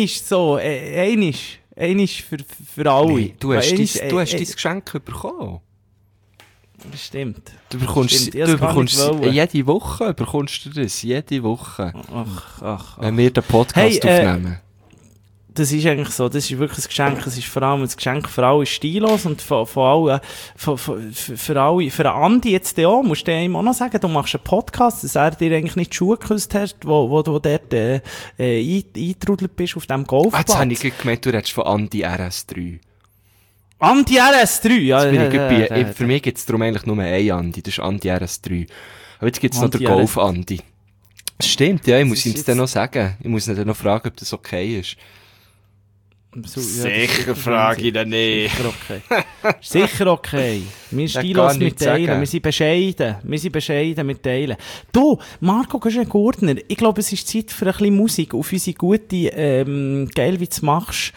einisch für alle. Nee, du hast dein Geschenk bekommen. Das stimmt. Du bekommst jede Woche, bekommst du das, jede Woche. Ach. Wenn wir den Podcast aufnehmen. Das ist eigentlich so, das ist wirklich ein Geschenk, es ist vor allem ein Geschenk für alle Stilos und für alle, für alle, für Andi jetzt auch, musst du ihm auch noch sagen, du machst einen Podcast, dass er dir eigentlich nicht die Schuhe geküsst hat, wo du dort, eingetrudelt bist auf dem Golfplatz. Jetzt habe ich gemeint, du redest von Andi RS3. Andi RS3, ja. Für mich gibt es darum eigentlich nur einen Andi, das ist Andi RS3. Aber jetzt gibt es noch den Golf Andi. Das stimmt, ja, ich muss ihm das dann noch sagen. Ich muss ihn dann noch fragen, ob das okay ist. So, sicher frage ich dann nicht. Sicher okay. Sicher okay. Wir stilos mit teilen. Wir sind bescheiden. Mit teilen. Du, Marco Gurtner, ich glaube, es ist Zeit für ein bisschen Musik auf unsere gute, geil, wie du machst,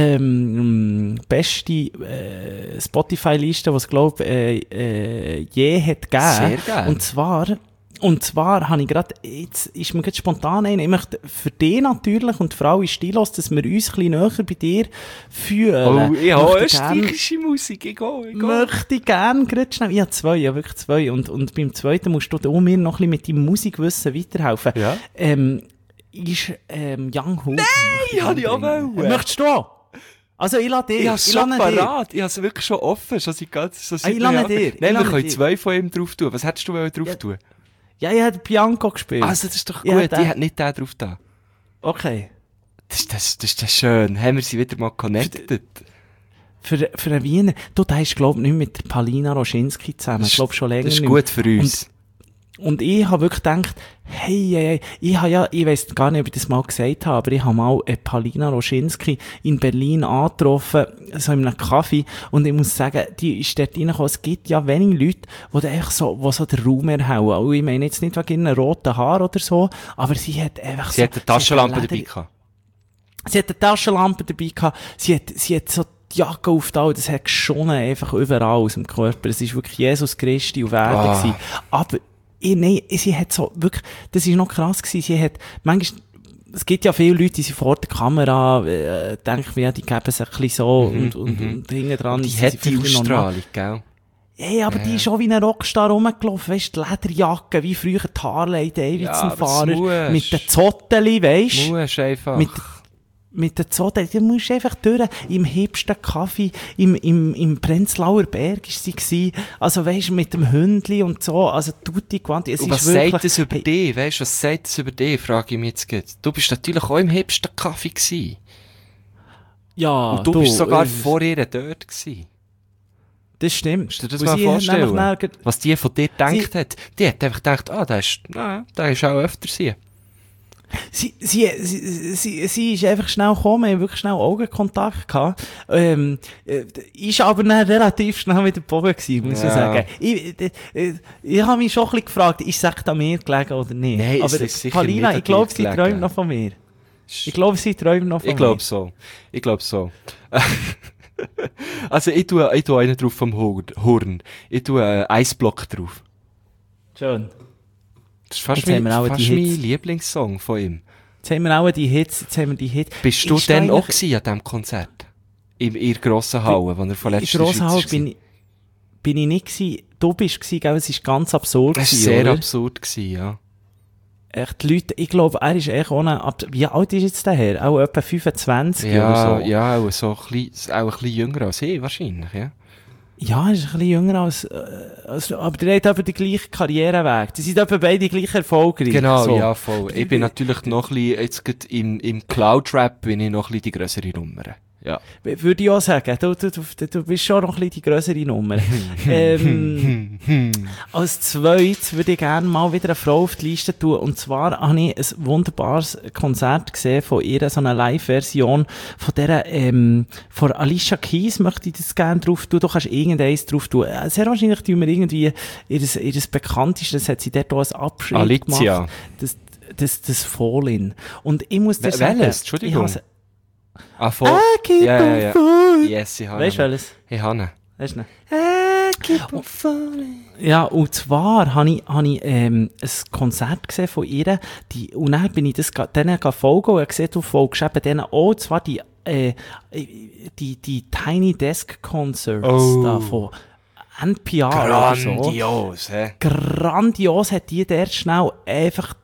beste Spotify-Liste, die es, glaube je hat gegeben. Sehr geil. Und zwar habe ich gerade, jetzt ist mir gerade spontan ein, ich möchte für dich natürlich und für alle Stilos, dass wir uns ein bisschen näher bei dir fühlen. Oh, ich habe österreichische Musik, ich gehe. Möchte ich gerne gerade schnell, ich habe wirklich zwei. Und beim zweiten musst du mir noch ein bisschen mit deinem Musikwissen weiterhelfen. Ja. Ist Young Hood. Nein, habe ich auch wollen. Möchtest du auch? Also, ich lasse dir. Ich habe es schon parat. Ich habe es wirklich schon offen. Ich lasse dir. Nein, wir können zwei von ihm drauf tun. Was hättest du drauf tun? Ja, ich habe Bianco gespielt. Also, das ist doch gut. Ich hätte nicht den drauf da. Okay. Das ist schön. Haben wir sie wieder mal connected. Für einen Wiener. Du, der ist, glaube ich, nicht mit der Palina Roschinski zusammen. Ich glaube schon länger nicht. Das ist nicht. gut für uns. Und ich habe wirklich gedacht, hey, ich weiss gar nicht, ob ich das mal gesagt habe, aber ich habe mal Palina Roschinski in Berlin angetroffen, so in einem Kaffee, und ich muss sagen, die ist dort reingekommen, es gibt ja wenige Leute, die einfach so den Raum erhauen. Und ich meine jetzt nicht wegen ihren roten Haaren oder so, aber sie hat einfach sie hat eine Taschenlampe dabei gehabt. Sie hat eine Taschenlampe dabei gehabt, sie hat so die Jacke aufgetaucht, das hat geschonnen einfach überall aus dem Körper. Es ist wirklich Jesus Christi auf Erden gewesen. Aber nein, sie hat so wirklich, das ist noch krass gewesen, sie hat manchmal es gibt ja viele Leute, die sind vor der Kamera, denke ich mir, die geben es ein bisschen so und hinten dran. Die hat die Ausstrahlung, gell? Hey, aber die ist schon wie ein Rockstar rumgelaufen, weisst, die Lederjacke, wie früher die Harley-Davidson-Fahrer, mit den Zotteli, weisst? Musst einfach. Mit den Zotteli, du musst einfach durch, im hipsten Kaffee, im Prenzlauer Berg ist sie gsi, also weisst, mit dem Hündli und so, also tutti quanti, und was sagt das über dich, weisst, was sagt das über dich, frage ich mich jetzt gut. Du bist natürlich auch im hipsten Kaffee gsi. Ja, und du bist sogar vor ihr dort gsi. Das stimmt. Musst du dir das mal vorstellen? Was die von dir gedacht hat? Die hat einfach gedacht, der ist auch öfter hier. Sie ist einfach schnell gekommen, wir haben wirklich schnell Augenkontakt gehabt. Ist aber dann relativ schnell wieder Bogen gewesen, muss ich sagen. Ich habe mich schon ein bisschen gefragt, ist es echt an mir gelegen oder nicht? Nein, aber ist sicher Palina, nicht ich glaube, sie träumt noch von mir. Ich glaube, sie träumt noch von mir. Ich glaube so. Also, ich tue einen drauf vom Horn. Ich tue Eisblock drauf. Schön. Das ist fast mein Lieblingssong von ihm. Jetzt haben wir auch die Hits, Bist du denn auch gewesen an diesem Konzert? In der grossen Halle, wo er von letzter Schweiz war? Bin ich nicht gewesen. Du bist gewesen, gell? Es ist ganz absurd. Es war sehr absurd gewesen, ja. Echt, die Leute, ich glaube, er ist echt ohne, wie alt ist jetzt der Herr? Auch etwa 25 oder so? Ja, auch ein bisschen jünger als ich, wahrscheinlich, ja. Ja, er ist ein bisschen jünger als aber der hat aber den gleichen Karriereweg. Die sind etwa beide gleich erfolgreich. Genau, so. Ja, voll. Ich bin natürlich noch ein bisschen, jetzt gerade im Cloud-Rap bin ich noch ein bisschen die grössere Nummer. Ja. Würde ich auch sagen, du bist schon noch ein bisschen die grössere Nummer. Als zweites würde ich gerne mal wieder eine Frau auf die Liste tun. Und zwar habe ich ein wunderbares Konzert gesehen von ihr, so eine Live-Version von der, von Alicia Keys möchte ich das gerne drauf tun. Du kannst irgendeins drauf tun. Sehr wahrscheinlich tun wir irgendwie ihres bekanntestes, das hat sie dort auch als Abschritt Alicia. gemacht. Das Fallin. Und ich muss dir sagen, Entschuldigung. Voll. Ja. Yes, ich habe Weißt du welches? Ich habe Weißt du ja, und zwar habe ich ein Konzert gesehen von ihr, und dann bin ich denen folgen und habe gesehen, du folgst eben denen auch, und zwar die Tiny Desk Concerts da von NPR grandios, oder so. Grandios hat die dort schnell einfach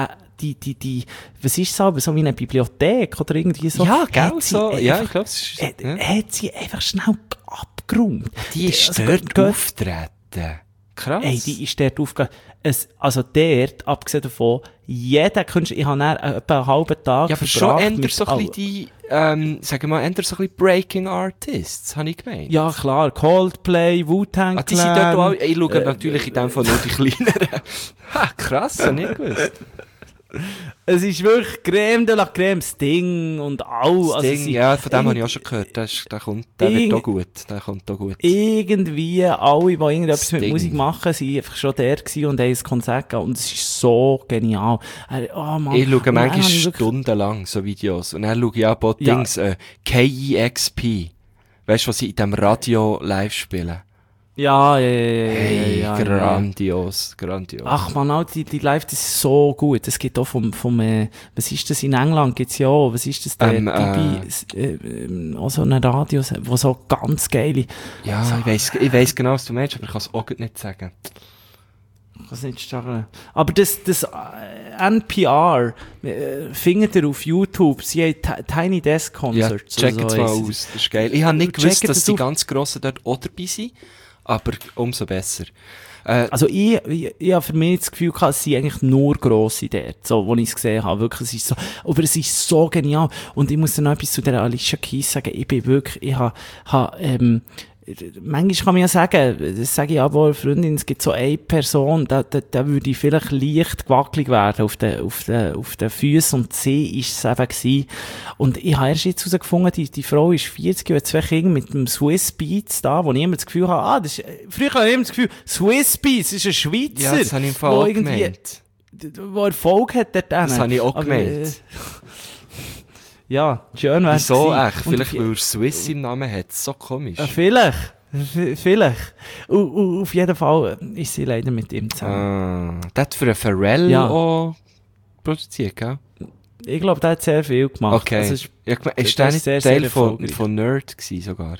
was ist das, so wie eine Bibliothek oder irgendwie so? Ja, gell, so, ja, ich glaube, es ist, hat sie einfach schnell abgeräumt. Die ist dort auftreten. Krass. Ey, die ist dort aufgegangen. Also dort, abgesehen davon, jeder Künstler, ich habe dann etwa einen halben Tag ja, aber schon ändert so ein bisschen die, sagen wir mal, ändert so ein bisschen Breaking Artists, habe ich gemeint. Ja, klar, Coldplay, Wu-Tang Clan. Die sind dort auch, ich schaue natürlich in dem Fall nur die kleineren. Ha, krass, habe ich nicht gewusst. Es ist wirklich Creme de la Creme, Sting und all. Sting, also ja, von dem habe ich auch schon gehört. Der wird auch gut. Der kommt auch gut. Irgendwie alle, die irgendetwas Sting. mit Musik machen, sind einfach schon der gewesen und haben ein Konzert gegeben. Und es ist so genial. Oh Mann. Ich schaue manchmal stundenlang so Videos. Und dann schaue ich auch Dings, KEXP. Weißt du, was sie in diesem Radio live spielen? Ja. Grandios. Ach man, auch die Live, das ist so gut. Es gibt auch vom was ist das in England, gibt's ja auch, was ist das, der auch so ein Radio, wo so ganz geile. Ja, so, ich weiss genau, was du meinst, aber ich kann es auch nicht sagen. Ich kann es nicht sagen. Aber das NPR, findet ihr auf YouTube, sie haben Tiny Desk Concerts. Ja, checkt es mal aus, das ist geil. Ich habe nicht gewusst, dass die ganz Grossen dort auch dabei sind. Aber umso besser. Also ich habe für mich das Gefühl gehabt, es sind eigentlich nur Grosse dort, so, wo ich es gesehen habe. Wirklich, es ist so, aber es ist so genial. Und ich muss dann noch etwas zu der Alicia Keys sagen. Ich habe manchmal kann man ja sagen, das sage ich aber Freundin, es gibt so eine Person, da würde ich vielleicht leicht gewackelig werden auf den Füßen, und sie ist es eben gewesen. Und ich habe erst jetzt herausgefunden, die Frau ist 40 und hat 2 Kinder mit dem Swiss Beats da, wo ich immer das Gefühl habe, früher habe ich immer das Gefühl, Swiss Beats ist ein Schweizer. Ja, das habe ich im Fall auch gemeint. Wo Erfolg hat dort. Das habe ich auch gemeint. Ja, schön wär's wieso gewesen. echt? Vielleicht, weil er Swiss im Namen hat. So komisch. Vielleicht. Auf jeden Fall ist sie leider mit ihm zusammen. Der hat für einen Pharrell auch produziert, gell? Ich glaube, der hat sehr viel gemacht. Okay. Also, ist der nicht Teil von Nerd gewesen sogar?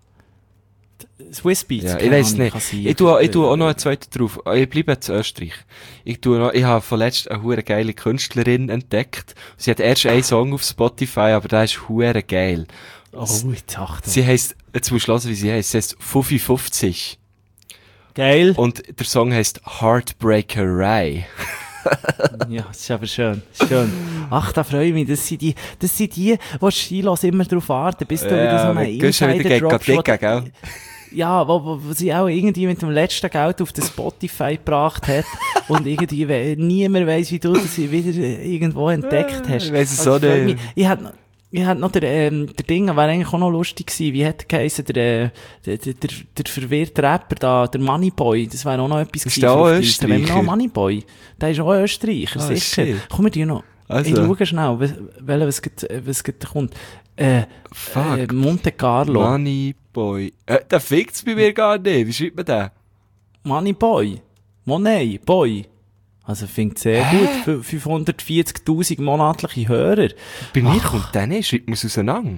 Swiss Beats? Ja, ich weiss nicht. Ich tue auch noch einen zweiten drauf. Ich bleibe jetzt in Österreich. Ich habe vorletzt eine hure geile Künstlerin entdeckt. Sie hat erst einen Song auf Spotify, aber der ist hure geil. Oh, jetzt achte. Sie heisst, jetzt musst du hören, wie sie heisst. Sie heisst 55. Geil. Und der Song heisst Heartbreakerei. Ja, das ist aber schön. Schön. Ach, da freue ich mich. Das sind die Stilos immer drauf warten, bis du wieder so einen Insider-Drop gell? Ja, wo sie auch irgendwie mit dem letzten Geld auf das Spotify gebracht hat und irgendwie niemand weiss, wie du das wieder irgendwo entdeckt hast. Ich weiss es so nicht. Ich hatte noch der Ding, wäre eigentlich auch noch lustig gewesen, wie hätte geheißen, der verwirrte Rapper da, der Moneyboy, das wäre auch noch etwas gewesen. Ist der auch Österreicher? Wenn Moneyboy, der ist auch Österreicher, sicher. Shit. Komm, wir dir noch. Also. Ich schaue schnell, was kommt. Fuck. Monte Carlo. Moneyboy. Der fickt's bei mir gar nicht. Wie schreibt man den? Moneyboy. Money, Boy. Also, finde ich sehr gut. 540.000 monatliche Hörer. Bei mir kommt der nicht. Schreibt man es auseinander?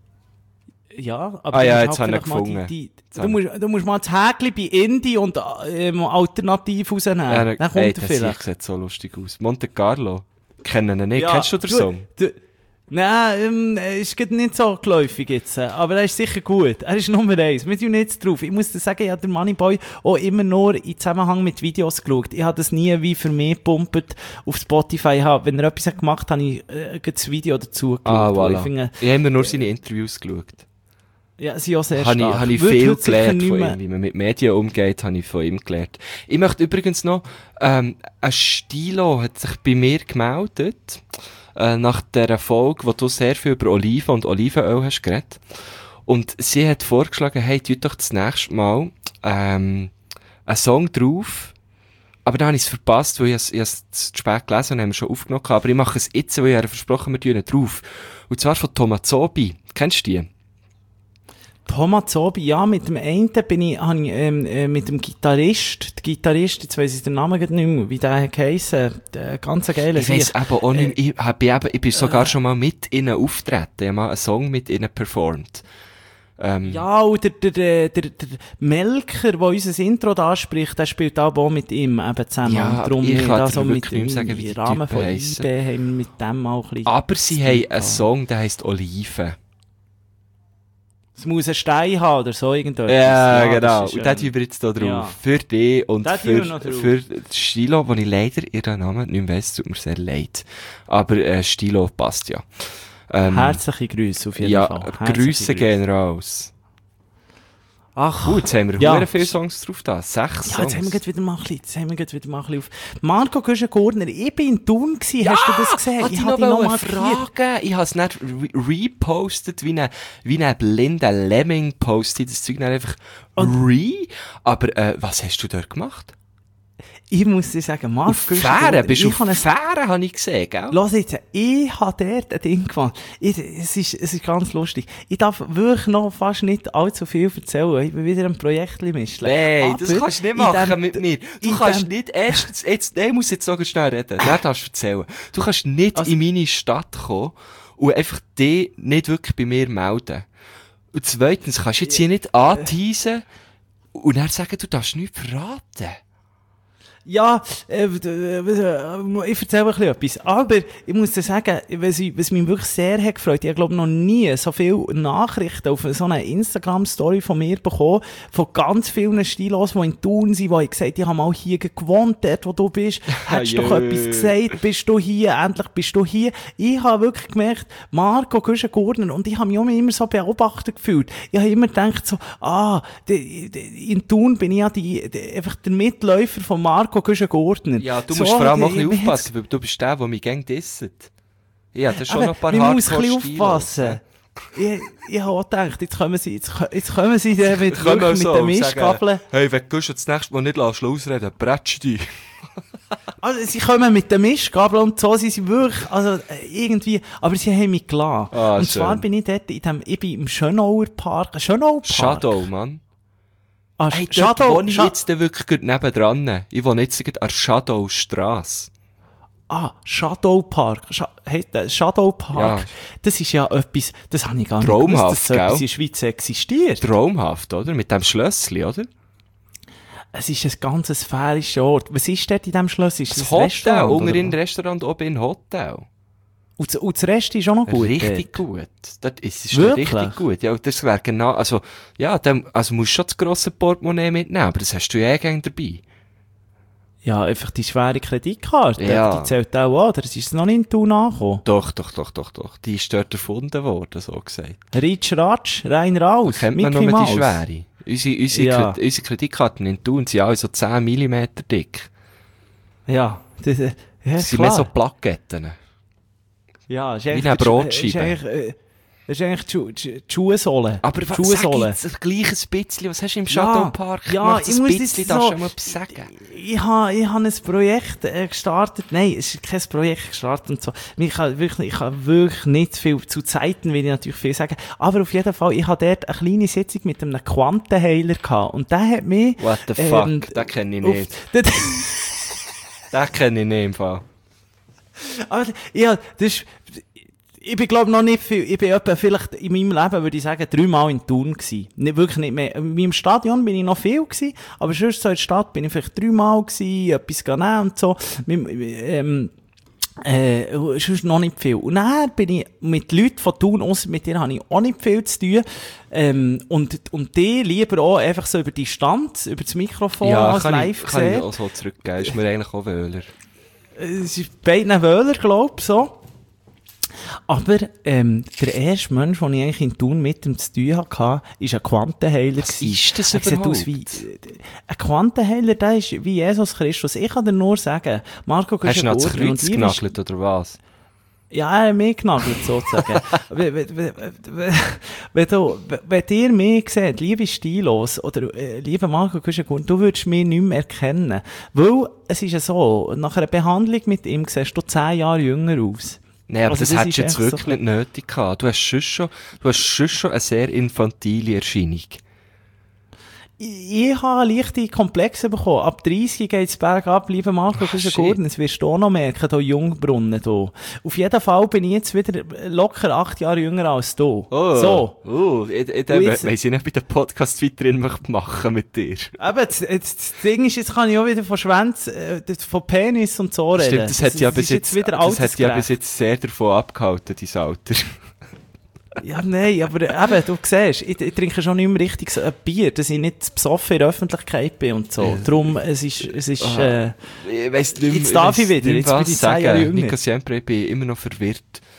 Ja, aber jetzt habe ich ihn gefunden. Du musst mal das Häkchen bei Indie und alternativ rausnehmen. Dann kommt er vielleicht. Das sieht so lustig aus. Monte Carlo. Kennen ihn nicht. Ja, kennst du den Song? Nein, ist nicht so geläufig jetzt. Aber er ist sicher gut. Er ist Nummer 1. Wir tun nichts drauf. Ich muss dir sagen, ich habe den Moneyboy auch immer nur in Zusammenhang mit Videos geschaut. Ich habe das nie wie für mich gepumpt auf Spotify. Wenn er etwas hat gemacht hat, habe ich das Video dazu geschaut. Voilà. Ich habe mir nur seine Interviews geschaut. Ja, sie auch sehr stark. Habe ich viel gelernt von ihm. Wie man mit Medien umgeht, habe ich von ihm gelernt. Ich möchte übrigens noch, ein Stilo hat sich bei mir gemeldet, nach der Folge, wo du sehr viel über Oliven und Olivenöl hast geredet. Und sie hat vorgeschlagen, hey, tut doch das nächste Mal, einen Song drauf. Aber dann habe ich es verpasst, weil ich es zu spät gelesen und haben wir schon aufgenommen. Aber ich mache es jetzt, weil ich ihr versprochen, wir tun ihn drauf. Und zwar von Tomazobi. Kennst du die? Tomazobi, ja, mit dem einen bin ich mit dem Gitarrist, jetzt weiss ich den Namen nicht mehr, wie der geheissen, der ganz geile. Ich weiss eben auch nicht, ich bin sogar schon mal mit ihnen auftreten, ich habe mal einen Song mit ihnen performt. Ja, und der Melker, der unser Intro da spricht, der spielt auch mit ihm eben zusammen. Ja, und darum ich kann da dir so wirklich mit nicht sagen, wie die Rahmen Typen von heissen. IB haben wir mit dem auch ein bisschen. Aber sie haben einen Song, der heisst Oliven. Es muss einen Stein haben oder so irgendetwas. Ja, genau. Und den tun wir jetzt hier drauf. Ja. Für dich und für Stilo, wo ich leider ihren Namen nicht mehr weiss, tut mir sehr leid. Aber Stilo passt ja. Herzliche Grüße auf jeden Fall. Ja, Grüße gehen raus. Ach, gut, jetzt haben wir ja. viele Songs drauf da. 6 Songs. Ja, jetzt haben wir gerade wieder mal ein bisschen auf. Marco Güschen-Gurner, ich bin in Thun gewesen, ja, hast du das gesehen? Ich habe dich noch mal fragen. Ich habe es nicht repostet, wie ein blinder Lemming postet. Das Zeug nicht einfach Aber, was hast du dort gemacht? Ich muss dir sagen, Marco Güschen-Gurner. Bist du auf Fähren, habe ich gesehen, gell? Lass jetzt, ich habe dort ein Ding gemacht. Es ist ganz lustig. Ich darf wirklich noch fast nicht allzu viel erzählen. Ich bin wieder ein Projektli-Mischle. Nein, das kannst du nicht machen mit mir. Du kannst nicht ich muss jetzt sogar schnell reden. Dann darfst du erzählen. Du kannst nicht in meine Stadt kommen und einfach dich nicht wirklich bei mir melden. Und zweitens kannst du jetzt hier nicht anteasen und dann sagen, du darfst nichts verraten. Ja, ich erzähle ein bisschen etwas. Aber ich muss dir sagen, was mich wirklich sehr hat gefreut, ich glaube noch nie so viele Nachrichten auf so eine Instagram-Story von mir bekommen, von ganz vielen Stilos, die in Thun sind, die haben gesagt, ich habe mal hier gewohnt, dort wo du bist, hättest du doch etwas gesagt, bist du hier, endlich bist du hier. Ich habe wirklich gemerkt, Marco Güschen-Gurner, und ich habe mich auch immer so beobachtet gefühlt. Ich habe immer gedacht so, in Thun bin ich ja einfach der Mitläufer von Marco Güschen-Gurner. Ja, du musst vor allem auch ein bisschen aufpassen, weil du bist der mich disset. Ja, das ist schon noch ein paar Hardcore-Stile. Man muss ein bisschen aufpassen. Ich habe auch gedacht, jetzt kommen sie mit den Mischgabeln. Hey, wenn du das nächste Mal nicht ausreden, bretsch dich. Also, sie kommen mit den Mischgabeln und so, sie sind wirklich, also, irgendwie, aber sie haben mich gelassen. Und schön. Zwar bin ich dort ich bin im Schönauer Park. Shadow, Mann. Hey, Shadow, wohne ich jetzt wirklich nebendran. Ich wohne jetzt an der Shadowstrasse. Shadow Park. Shadow Park. Ja. Das ist ja etwas, das habe ich gar nicht gewusst, dass so etwas in der Schweiz existiert. Traumhaft, oder? Mit dem Schlössli, oder? Es ist ein ganz sphärischer Ort. Was ist dort in diesem Schloss? Ist das Hotel, Restaurant? Unter in Restaurant, oben in Hotel. Und das Rest ist auch noch gut? Richtig gut. Das ist schon richtig gut. Ja, das wäre genau, also musst du schon das grosse Portemonnaie mitnehmen, aber das hast du ja gerne dabei. Ja, einfach die schwere Kreditkarte, die zählt auch an, oder? Es ist noch nicht in Thun angekommen. Doch. Die ist dort erfunden worden, so gesagt. Ritsch, ratsch, rein raus. Kennt man Mickey nur Mouse. die schwere. Unsere Kreditkarten in Thun sind alle so 10 mm dick. Ja, das sind mehr so Plaketten. Ja, ist wie eine Brotscheibe. Das ist eigentlich die Schuhsohle. Aber was sag jetzt gleich ein bisschen? Was hast du im Shadow Park gemacht? Ich muss bisschen, darfst du schon mal etwas sagen? Ich habe ein Projekt gestartet. Nein, es ist kein Projekt gestartet und so. Ich kann wirklich nicht viel, zu Zeiten will ich natürlich viel sagen. Aber auf jeden Fall, ich hatte dort eine kleine Sitzung mit einem Quantenheiler gehabt. Und der hat mich... What the fuck? Den kenne ich nicht. Den kenne ich nicht im Fall. Aber, ja, ich bin, glaube noch nicht viel, ich bin etwa vielleicht in meinem Leben, würde ich sagen, 3 Mal in Thun gewesen. Nicht, wirklich nicht mehr. In meinem Stadion bin ich noch viel gewesen, aber sonst so in der Stadt bin ich vielleicht 3 Mal gewesen, etwas nehmen und so. Sonst noch nicht viel. Und nachher bin ich mit Leuten von Thun, ausser mit dir habe ich auch nicht viel zu tun. Und die lieber auch einfach so über Distanz, über das Mikrofon als live gesehen. Ja, kann ich auch so zurückgeben. Ist mir eigentlich auch Wöhler. Es ist beiden Wöhler, glaube ich, so. Aber der erste Mensch, den ich eigentlich in Thun mit ihm zu tun hatte, war ein Quantenheiler. Was ist das überhaupt? Ein Quantenheiler, der ist wie Jesus Christus. Ich kann dir nur sagen, Marco, hast du noch das Kreuz genagelt, oder was? Ja, er hat mich genagelt, sozusagen. wenn ihr mich seht, liebe Stilos, oder liebe Marco Kuschengrund, du würdest mich nicht mehr erkennen. Weil, es ist ja so, nach einer Behandlung mit ihm siehst du 10 Jahre jünger aus. Nein, aber also das hättest du jetzt wirklich so nicht nötig gehabt. Du hast schon eine sehr infantile Erscheinung. Ich habe eine leichte Komplexe bekommen. Ab 30 geht's bergab, lieber Marco Kuschengrund. Das wirst du auch noch merken, hier Jungbrunnen, hier. Auf jeden Fall bin ich jetzt wieder locker 8 Jahre jünger als du. Oh. So. Weiss ich nicht, bei dem Podcast weiterhin machen mit dir. Aber das Ding ist, jetzt kann ich auch wieder von Schwänz, von Penis und so reden. Stimmt, das hat ja bis jetzt sehr davon abgehalten, dein Alter. Ja, nein, aber eben, du siehst, ich trinke schon nicht mehr richtig so ein Bier, dass ich nicht besoffen in der Öffentlichkeit bin und so. Darum, es ist, ich weiss nicht, jetzt darf ich wieder, jetzt bin ich 10 Jahre jünger. Nico Siempre, ich bin immer noch verwirrt.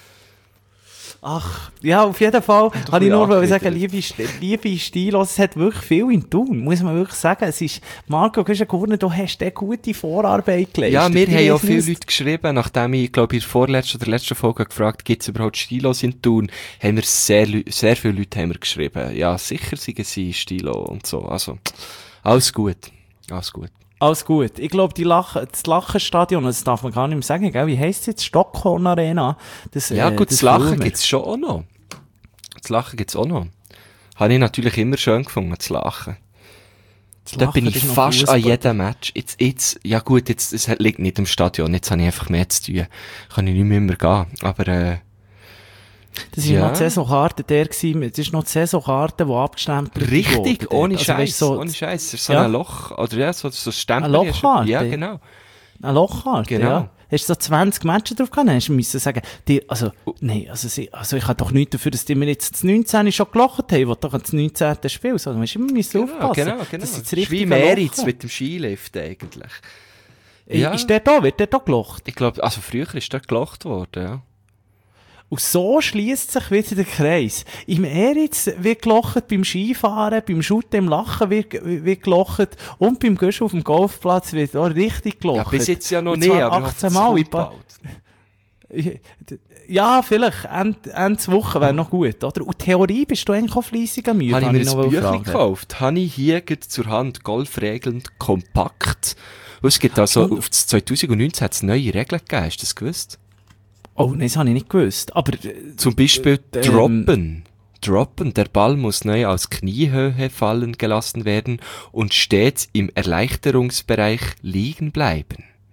Ach, ja, auf jeden Fall kann ich nur sagen, liebe Stilos, es hat wirklich viel in Thun, muss man wirklich sagen. Es ist, Marco Kuschengrund, du hast eine gute Vorarbeit geleistet. Ja, mir haben ja viele Leute geschrieben, nachdem ich glaube, in der vorletzten oder letzten Folge gefragt, gibt es überhaupt Stilos in Thun, haben wir sehr viele Leute haben wir geschrieben. Ja, sicher sind sie Stilo und so, also, alles gut. Alles gut. Ich glaube, das Lachenstadion, das darf man gar nicht mehr sagen, gell? Wie heisst es jetzt? Stockhorn Arena? Das Lachen gibt's schon auch noch. Das Lachen gibt's auch noch. Habe ich natürlich immer schön gefunden, das Lachen. Da bin ich fast an jedem Match. Jetzt, es liegt nicht im Stadion, jetzt habe ich einfach mehr zu tun. Kann ich nicht mehr immer gehen, aber, das war noch die Saisonkarte das ist noch die Saisonkarte, die abgestempelt wurde. Richtig, ohne Scheiß. Ohne Scheiß. So ein Loch, oder so ein Stempel. Eine Lochkarte? Ja, genau. Eine Lochkarte, genau. Ja. Hast du so 20 Matches drauf gehabt? Hast du müssen sagen, ich habe doch nichts dafür, dass die mir jetzt das 19 schon gelocht haben, was doch das 19. Spiel, so, du musst immer aufpassen. Genau. Das ist wie Meritz mit dem Skilift eigentlich. Ja. Wird der da gelocht? Ich glaube, also früher ist der gelocht worden, ja. Und so schliesst sich wieder der Kreis. Im Eritz wird gelocht, beim Skifahren, beim Shooten im Lachen wird gelocht und beim Gusch auf dem Golfplatz wird auch richtig gelocht. Ja, bis jetzt ja noch nicht, aber 18 Mal. Ja, vielleicht Ende Woche wäre noch gut, oder? Und Theorie bist du eigentlich auch fleissig am Mühe. Habe ich mir ein Büchlein gekauft. Habe ich hier zur Hand Golfregeln kompakt. Und es gibt also, auf 2019 hat es neue Regeln gegeben, hast du das gewusst? Oh, nein, das habe ich nicht gewusst. Aber, zum Beispiel Droppen. Der Ball muss neu aus Kniehöhe fallen gelassen werden und stets im Erleichterungsbereich liegen bleiben.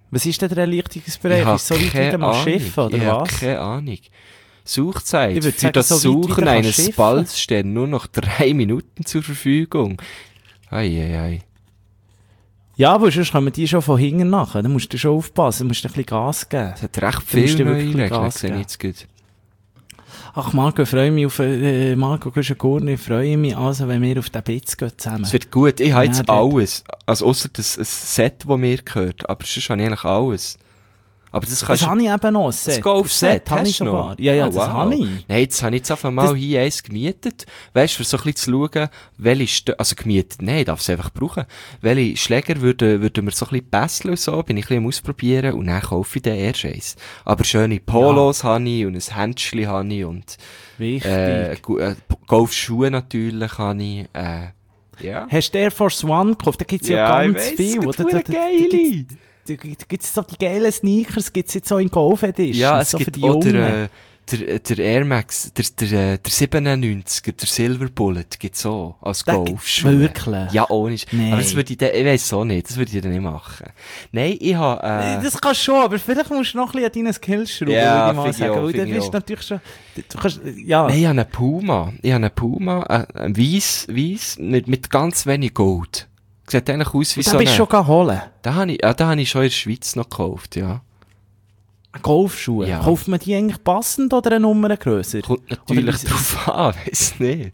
Was ist denn der Erleichterungsbereich? Ist so weit wie dem Schiff, oder ich was? habe keine Ahnung. Suchzeit für sagen, das so Suchen eines Balls stehen nur noch 3 Minuten zur Verfügung. Ei. Ja, aber sonst kommen die schon von hinten nachher. Da musst du schon aufpassen, da musst du ein bisschen Gas geben. Es hat recht viel neue Regeln, jetzt gut. Ach, Marco, ich freue mich auf Marco Guschen-Gurni, ich freue mich also, wenn wir auf den Bitz gehen zusammen. Es wird gut, ich habe jetzt alles. Also ausser das Set, das mir gehört. Aber sonst habe ich eigentlich alles. Aber das habe ich eben noch, ein Set. Das Golf-Set habe ich sogar. Ja, das habe ich. Nein, jetzt habe ich jetzt einfach mal hier eins gemietet. Weißt du, für so ein bisschen zu schauen, welche also gemietet, nein, ich darf es einfach brauchen. Welche Schläger würden mir so ein bisschen pässeln und so, bin ich ein bisschen am Ausprobieren und dann kaufe ich den erst eins. Aber schöne Polos habe ich und ein Händchen habe ich und, Golfschuhe natürlich habe ich, ja. Hast du Air Force One gekauft? Da gibt's ja ganz viel, oder? Geile. Da gibt's so die geilen Sneakers, gibt's jetzt so in Golf Edition. Ja, es so gibt auch der Air Max, der 97er, der Silver Bullet, gibt's auch, als Golfschuhe. Wirklich? Ja, ohne. Nee. Aber das würde ich weiss auch nicht, das würde ich dann nicht machen. Nein, ich habe, Das kannst du schon, aber vielleicht musst du noch ein bisschen an deinen Skills schrauben, ja, würde ich mal sagen. Weil dann bist du natürlich schon, du kannst, ja. Nein, ich habe einen Puma, ein weiss, mit ganz wenig Gold. Sieht eigentlich aus wie so eine... Da bist du schon holen. Da habe ich schon in der Schweiz noch gekauft, ja. Golfschuhe? Ja. Kauft man die eigentlich passend oder eine Nummer grösser? Kommt natürlich drauf an, weiss nicht.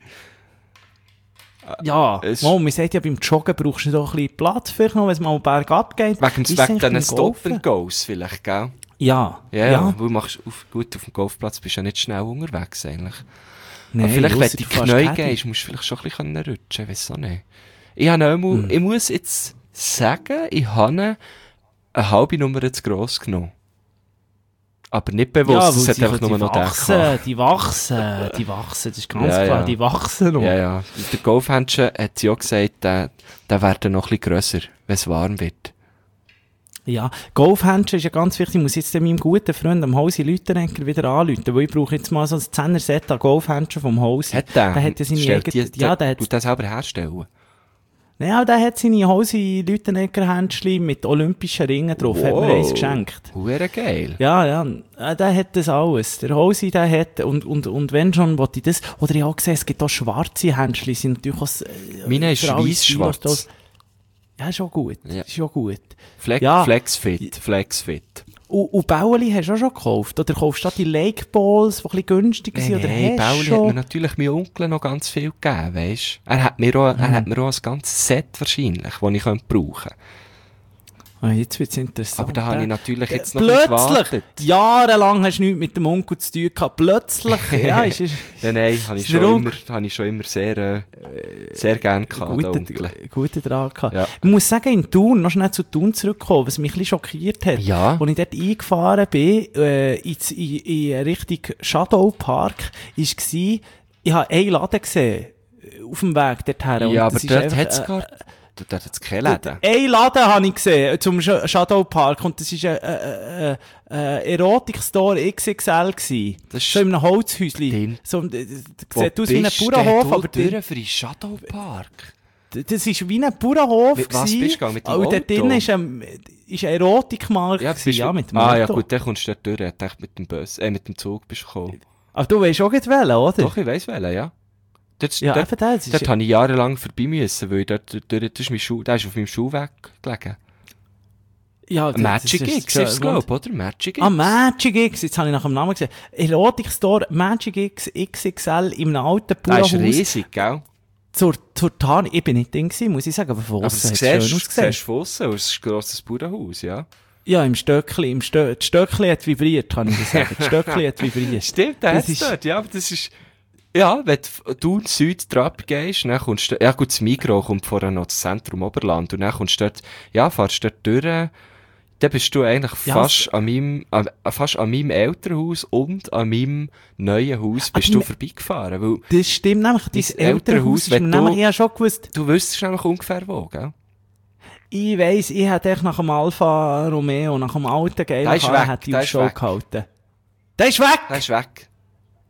Ja, man sagt ja, beim Joggen brauchst du doch ein bisschen Platz, vielleicht noch, wenn es mal bergab geht. Wegen diesen Stop-and-Goes vielleicht, gell? Ja. Ja. Du machst gut auf dem Golfplatz, bist du ja nicht schnell unterwegs, eigentlich. Nee, aber vielleicht, wenn du die Knie gehst, musst du vielleicht schon ein bisschen rutschen, weiss auch nicht. Ich muss jetzt sagen, ich habe eine halbe Nummer zu gross genommen. Aber nicht bewusst, es hat einfach nur noch die wachsen, das ist ganz klar, ja. Die wachsen noch. Ja. Der Golfhändchen hat ja gesagt, der werden noch ein bisschen grösser, wenn es warm wird. Ja, Golfhändchen ist ja ganz wichtig. Ich muss jetzt meinem guten Freund, am Hausi Lüttenegger, wieder anrufen, weil ich brauche jetzt mal so ein 10er-Set an Golfhändchen vom Hausi. Hat der? Der hat ja seine eigene... Ja, der hat... Du das selber herstellen? Ja, der hat seine Hausi Lüttenegger-Händchen mit olympischen Ringen drauf. Wow. Hat mir eins geschenkt. Huere geil. Ja, der hat das alles. Der Hausi, der hat, und wenn schon, wollte ich das, oder ich habe gesehen, es gibt auch schwarze Händchen, sind natürlich auch, meine ist weiss-schwarz. Ja, ist auch gut. Ja. Ist auch gut. Flexfit. Und Bauli hast du auch schon gekauft? Oder kaufst du die Lake Balls, die ein bisschen günstiger sind? Nein, Bauli hat mir natürlich mein Onkel noch ganz viel gegeben, weisst. Er hat mir auch ein ganzes Set wahrscheinlich, das ich brauchen könnte. Jetzt wird's interessant. Aber da habe ich natürlich jetzt noch nicht gewartet. Jahrelang hast du nichts mit dem Onkel zu tun gehabt. Plötzlich, ja, ist nein, habe ich schon immer sehr gern gehabt, Guten Draht gehabt. Ja. Ich muss sagen, in Thun, noch schnell zu Thun zurückkommen, was mich ein bisschen schockiert hat. Ja. Als ich dort eingefahren bin, in Richtung Shadow Park, ich habe einen Laden gesehen, auf dem Weg dorthin. Ja, aber dort hat es gar... Dort hat es keine Läden. Einen Laden habe ich gesehen, zum Shadow Park, und das war ein Erotik-Store XXL gewesen. Das ist so in einem Holzhäuschen. So, das sieht aus wie ein Bauernhof, aber... für den Shadow Park? Das war wie ein Bauernhof. Was bist du gegangen, mit dem Auto? Und dort drin ist ein Erotikmarkt. Ja, mit dem Auto. Ja gut, dann kommst du dort durch. Ich dachte, mit dem Zug bist du gekommen. Aber du weißt auch nicht wählen, oder? Doch, ich weiss wählen, ja. Dort habe ich jahrelang vorbei müssen, weil dort ist mein Schuh, der ist auf meinem Schuhweg gelegen. Ja, Magic X ist es, glaube ich, oder? Magic X. Magic X, jetzt habe ich nach dem Namen gesehen. Erotik-Store Magic X XXL in einem alten Bauernhaus. Das ist riesig, gell? Zur Tarn, ich bin nicht drin gewesen, muss ich sagen, aber von aussen hat es schön ausgesehen. Das siehst du von aussen, es ist ein grosses Bauernhaus, ja. Ja, im Stöckli, das Stöckli hat vibriert, kann ich dir sagen. Das Stöckli hat vibriert. Stimmt, das ist dort, ja, aber das ist... Ja, wenn du in Süd-Trab gehst, dann kommst du, ja gut, das Migros kommt vorher noch das Zentrum Oberland, und dann kommst du dort, ja, fahrst dort durch, dann bist du eigentlich fast an meinem Elternhaus und an meinem neuen Haus bist du vorbeigefahren, weil... Das stimmt nämlich, dein Elternhaus ist nämlich, ich habe schon gewusst... Du wüsstest nämlich ungefähr wo, gell? Ich weiss, ich hätte echt nach dem Alfa Romeo, nach dem alten geilen Karren, hätte ich Show gehalten. Der ist weg! Der ist weg.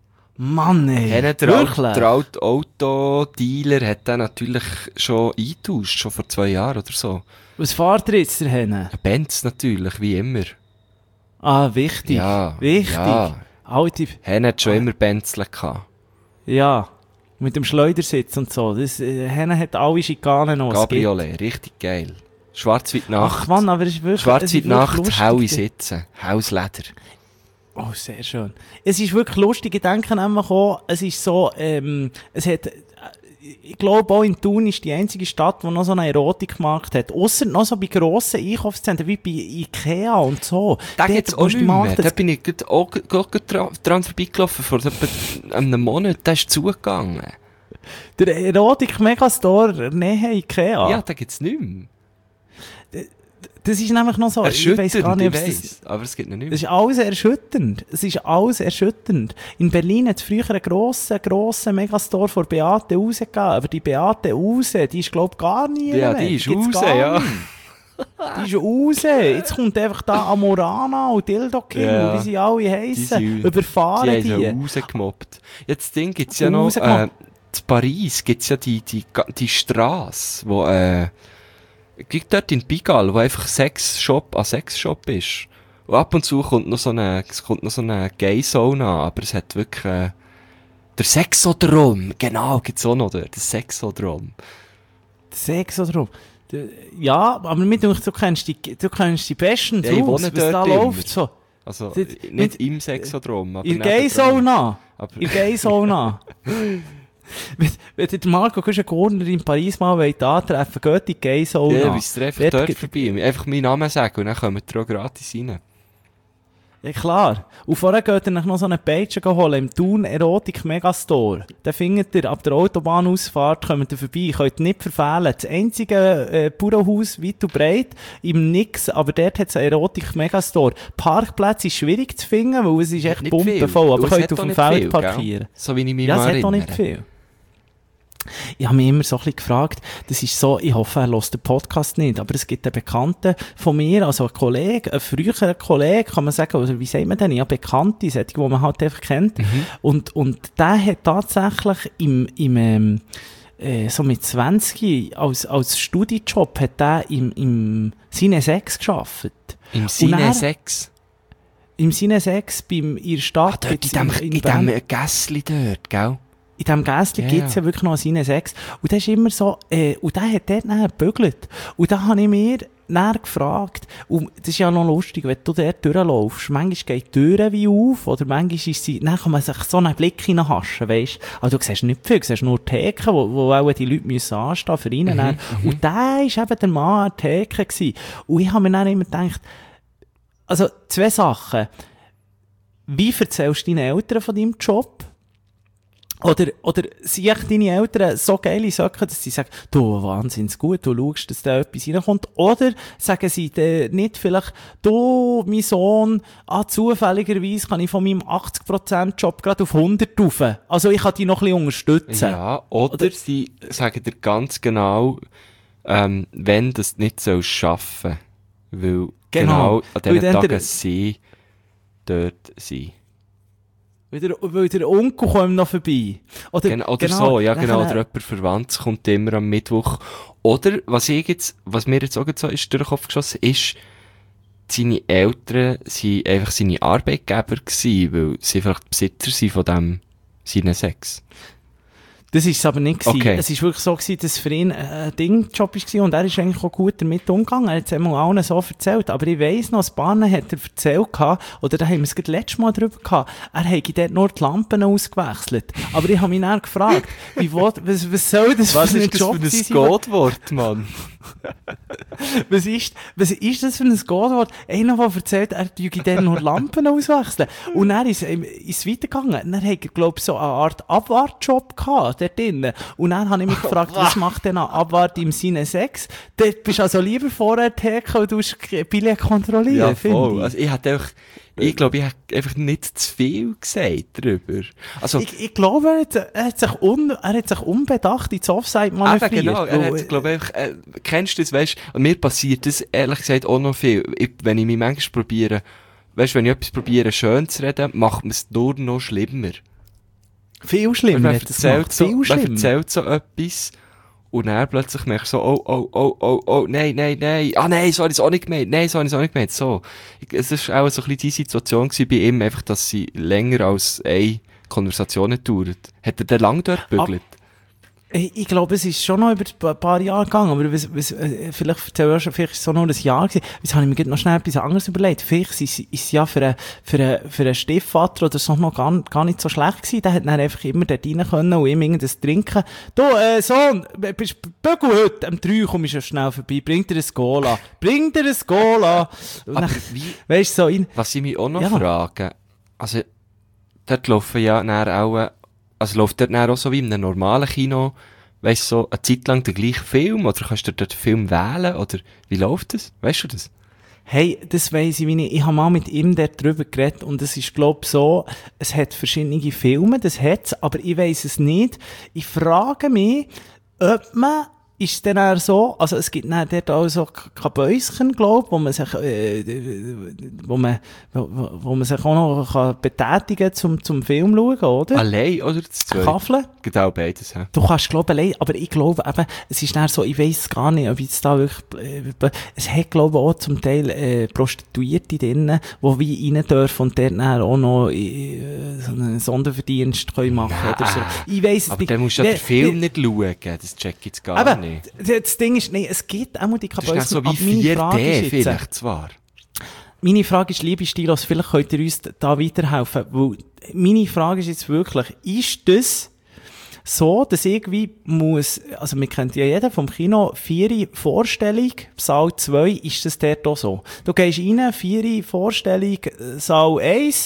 Mann, ey. Der alte Autodealer hat den natürlich schon eingetauscht, schon vor 2 Jahren oder so. Was fährt ihr jetzt, der Henne? Ein Benz natürlich, wie immer. Ah, wichtig. Ja. Wichtig. Ja. Henne hat schon immer Benzle gehabt. Ja. Mit dem Schleudersitz und so. Henne hat alle Schikanen noch. Cabriolet, richtig geil. Schwarz-Weiß-Nacht. Ach Mann, aber es ist wirklich... Schwarz-Weiß-Nacht, helle Sitze, helles Leder. Oh, sehr schön. Es ist wirklich lustig, ich denke nämlich auch, es ist so, es hat, ich glaube auch in Thun ist die einzige Stadt, die noch so einen Erotikmarkt hat. Ausser noch so bei grossen Einkaufszentren, wie bei Ikea und so. Da gibt's auch nicht mehr. Da bin ich auch dran vorbeigelaufen, vor etwa einem Monat, da ist zugegangen. Der Erotik-Megastore, Nähe Ikea. Ja, da gibt's nicht mehr. Das ist nämlich noch so. Ich weiss gar nicht, aber es gibt noch nicht mehr. Das ist alles erschütternd. In Berlin hat es früher einen grossen Megastore vor Beate Use gegeben. Aber die Beate Use, die ist, glaube ich, gar nie mehr. Ja, die ist raus, ja. Die ist raus. Jetzt kommt einfach da Amorana und Dildo King, wie sie alle heissen. Überfahren die. Die haben sie rausgemobbt. Jetzt das Ding gibt's ja noch, in Paris gibt's ja die Strasse, wo, gibt dort in Pigalle, wo einfach Sexshop ist. Und ab und zu kommt noch so eine Gay-Sauna, aber es hat wirklich, der Sexodrom, genau, gibt's auch noch dort, der Sexodrom. Ja, aber mir denkt, du kennst die besten ja, Trums, was da läuft, so. Also, nicht im Sexodrom, aber in Gay-Sauna. Wenn ihr Marco Kuschen-Gurner in Paris mal antreffen wollt, geht in die Gay-Sauna. Ja, wir treffen dort vorbei. Einfach meinen Namen sagen und dann kommen wir auch gratis rein. Ja, klar. Und vorher geht ihr noch so eine Page holen im Thun Erotik Megastore. Den findet ihr ab der Autobahnausfahrt, kommt ihr vorbei. Könnt ihr nicht verfehlen. Das einzige Bauernhaus weit und breit im Nix, aber dort hat es einen Erotik Megastore. Parkplätze ist schwierig zu finden, weil es ist echt pumpenvoll, aber könnt auf dem Feld parkieren. So wie ich mich mal erinnere. Ja, es hat auch nicht viel. Ich habe mich immer so ein bisschen gefragt, das ist so, ich hoffe, er hört den Podcast nicht, aber es gibt einen Bekannten von mir, also einen Kollegen, einen früheren Kollegen, kann man sagen, oder wie sagt man denn, ja, Bekannte, solche, die man halt einfach kennt. Und der hat tatsächlich so mit 20 als Studijob hat der im Cine 6 gearbeitet. Im Cine 6? Im Cine 6 in der Stadt. In dem Gässli dort, gell? In diesem Gässchen gibt's ja wirklich noch Cine 6. Und das ist immer so, und der hat dort nachher gebügelt. Und da habe ich mir nachher gefragt, und das ist ja noch lustig, wenn du dort durchlaufst, manchmal geht die Tür wie auf, oder manchmal ist sie, dann kann man sich so einen Blick hineinhaschen, weisst. Also du siehst nicht viel, du siehst nur Theken, wo auch die Leute müssen anstehen für ihn. Und der war eben der Mann an der Theke gewesen. Und ich habe mir dann immer gedacht, also 2 Sachen. Wie erzählst du deinen Eltern von deinem Job? Oder sind echt deine Eltern so geile Sachen, dass sie sagen, du, wahnsinnig gut, du schaust, dass da etwas reinkommt. Oder sagen sie nicht vielleicht, du, mein Sohn, zufälligerweise kann ich von meinem 80% Job gerade auf 100 rauf. Also ich kann dich noch ein bisschen unterstützen. Ja, oder sie sagen dir ganz genau, wenn du es nicht schaffen sollst, weil genau an diesen Tagen sie dort sind. Weil der Onkel kommt noch vorbei. Oder so, ja, genau. Oder jemand Verwandtes kommt immer am Mittwoch. Oder, was mir jetzt auch so ist durch den Kopf geschossen, ist, seine Eltern sind einfach seine Arbeitgeber gewesen, weil sie vielleicht Besitzer sind von dem Cine 6. Das ist es aber nicht gewesen. Okay. Es ist wirklich so gewesen, dass für ihn ein Dingjob war und er ist eigentlich auch gut damit umgegangen. Er hat es einmal allen so erzählt. Aber ich weiss noch, ein paar hat er erzählt gehabt, oder da haben wir es das letzte Mal drüber gehabt, er hätte dort nur die Lampen ausgewechselt. Aber ich habe mich dann gefragt, was soll das für ein Job sein? Was ist das für ein Codewort, Mann? Was ist das für ein Codewort? Einer, der erzählt, er würde dann nur Lampen auswechseln. Und dann ist es weitergegangen. Dann hat er, glaube ich, so eine Art Abwartjob gehabt, dort drinnen. Und dann habe ich mich gefragt, was macht denn ein Abwart im Sinne 6? Dort bist du also lieber vorher Theke und du musst Billett kontrollieren, ja, voll. Also ich glaube, ich habe einfach nicht zu viel gesagt darüber. Also, ich glaube, er hat sich unbedacht ins Offside manövriert. Genau, er hat, glaube ich, kennst du das, weisst, und mir passiert das, ehrlich gesagt, auch noch viel. Wenn ich mich manchmal probiere, weisst, wenn ich etwas probiere, schön zu reden, macht man es nur noch schlimmer. Viel schlimmer hat das gemacht. Viel schlimmer. Man erzählt so etwas und dann plötzlich merkst du so, oh, nein, so habe ich es auch nicht gemeint, so. Es ist auch so ein bisschen die Situation gewesen bei ihm, einfach, dass sie länger als eine Konversation nicht dauert. Hat er denn lang dort gebügelt? Ich glaube, es ist schon noch über ein paar Jahre gegangen, aber vielleicht erzähl ich schon, vielleicht ist es so noch ein Jahr gewesen. Jetzt habe ich mir noch schnell etwas anderes überlegt. Vielleicht ist es ja für einen Stiefvater oder so noch gar nicht so schlecht gewesen. Der hat dann einfach immer dort rein können und ihm irgendwas trinken. Du, Sohn, bist Bügel heute? Um 3 komm ich schon schnell vorbei. Bring dir ein Cola. Aber wie? Weißt du, so was ich mich auch noch frage, also, dort laufen ja dann auch, also läuft dort dann auch so wie in einem normalen Kino, weißt du, so eine Zeit lang der gleiche Film, oder kannst du dort den Film wählen, oder wie läuft das? Weißt du das? Hey, das weiss ich habe mal mit ihm dort drüber geredet und es ist, glaub so, es hat verschiedene Filme, das hat's, aber ich weiss es nicht. Ich frage mich, ob man, ist es dann auch so, also es gibt dann dort auch so Kabäuschen, glaub, wo man sich auch noch kann betätigen zum Film schauen, oder? Allein oder zu zweit? Kaffeln? Geht auch beides, ja. Du kannst, glaub, allein, aber ich glaube eben, es ist dann so, ich weiss gar nicht, ob jetzt da wirklich, es hat, glaube ich, auch zum Teil, Prostituierte drinnen, die wie rein dürfen und dort dann auch noch, so einen Sonderverdienst können machen, oder so. Ich weiss es aber nicht. dann musst du ja den Film nicht schauen, das check ich jetzt gar nicht. Das Ding ist, nee, es gibt auch mal die Kabäuschen. Das ist so wie 4D vielleicht zwar. Meine Frage ist, liebe Stilos, vielleicht könnt ihr uns da weiterhelfen, weil meine Frage ist jetzt wirklich, ist das so, dass irgendwie muss, also wir kennen ja jeder vom Kino, 4 Vorstellung, Saal 2, ist das dort auch so? Du gehst rein, 4 Vorstellung, Saal 1,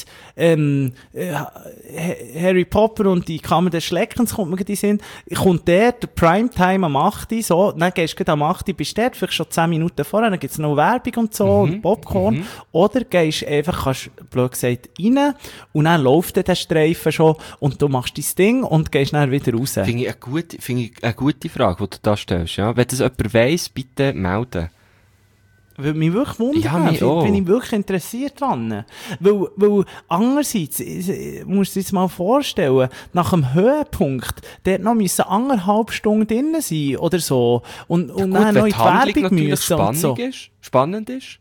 Harry Potter und die Kammer des Schreckens, kommt mir die Sinn, kommt dort, der Primetime am 8, so, dann gehst du am 8, bist dort, vielleicht schon 10 Minuten vorher, dann gibt's noch Werbung und so, und Popcorn, oder gehst einfach, kannst, blöd gesagt, rein, und dann läuft der Streifen schon, und du machst dein Ding, und gehst dann wieder raus. Finde ich eine gute Frage, die du da stellst, ja. Wenn das jemand weiss, bitte melden. Würde mich wirklich wundern. Ja, bin ich wirklich interessiert dran. Weil andererseits, musst du dir jetzt mal vorstellen, nach dem Höhepunkt, dort noch müssen 1,5 Stunden drin sein, oder so. Und ja, gut, dann noch in die Werbung müssen. Spannend ist.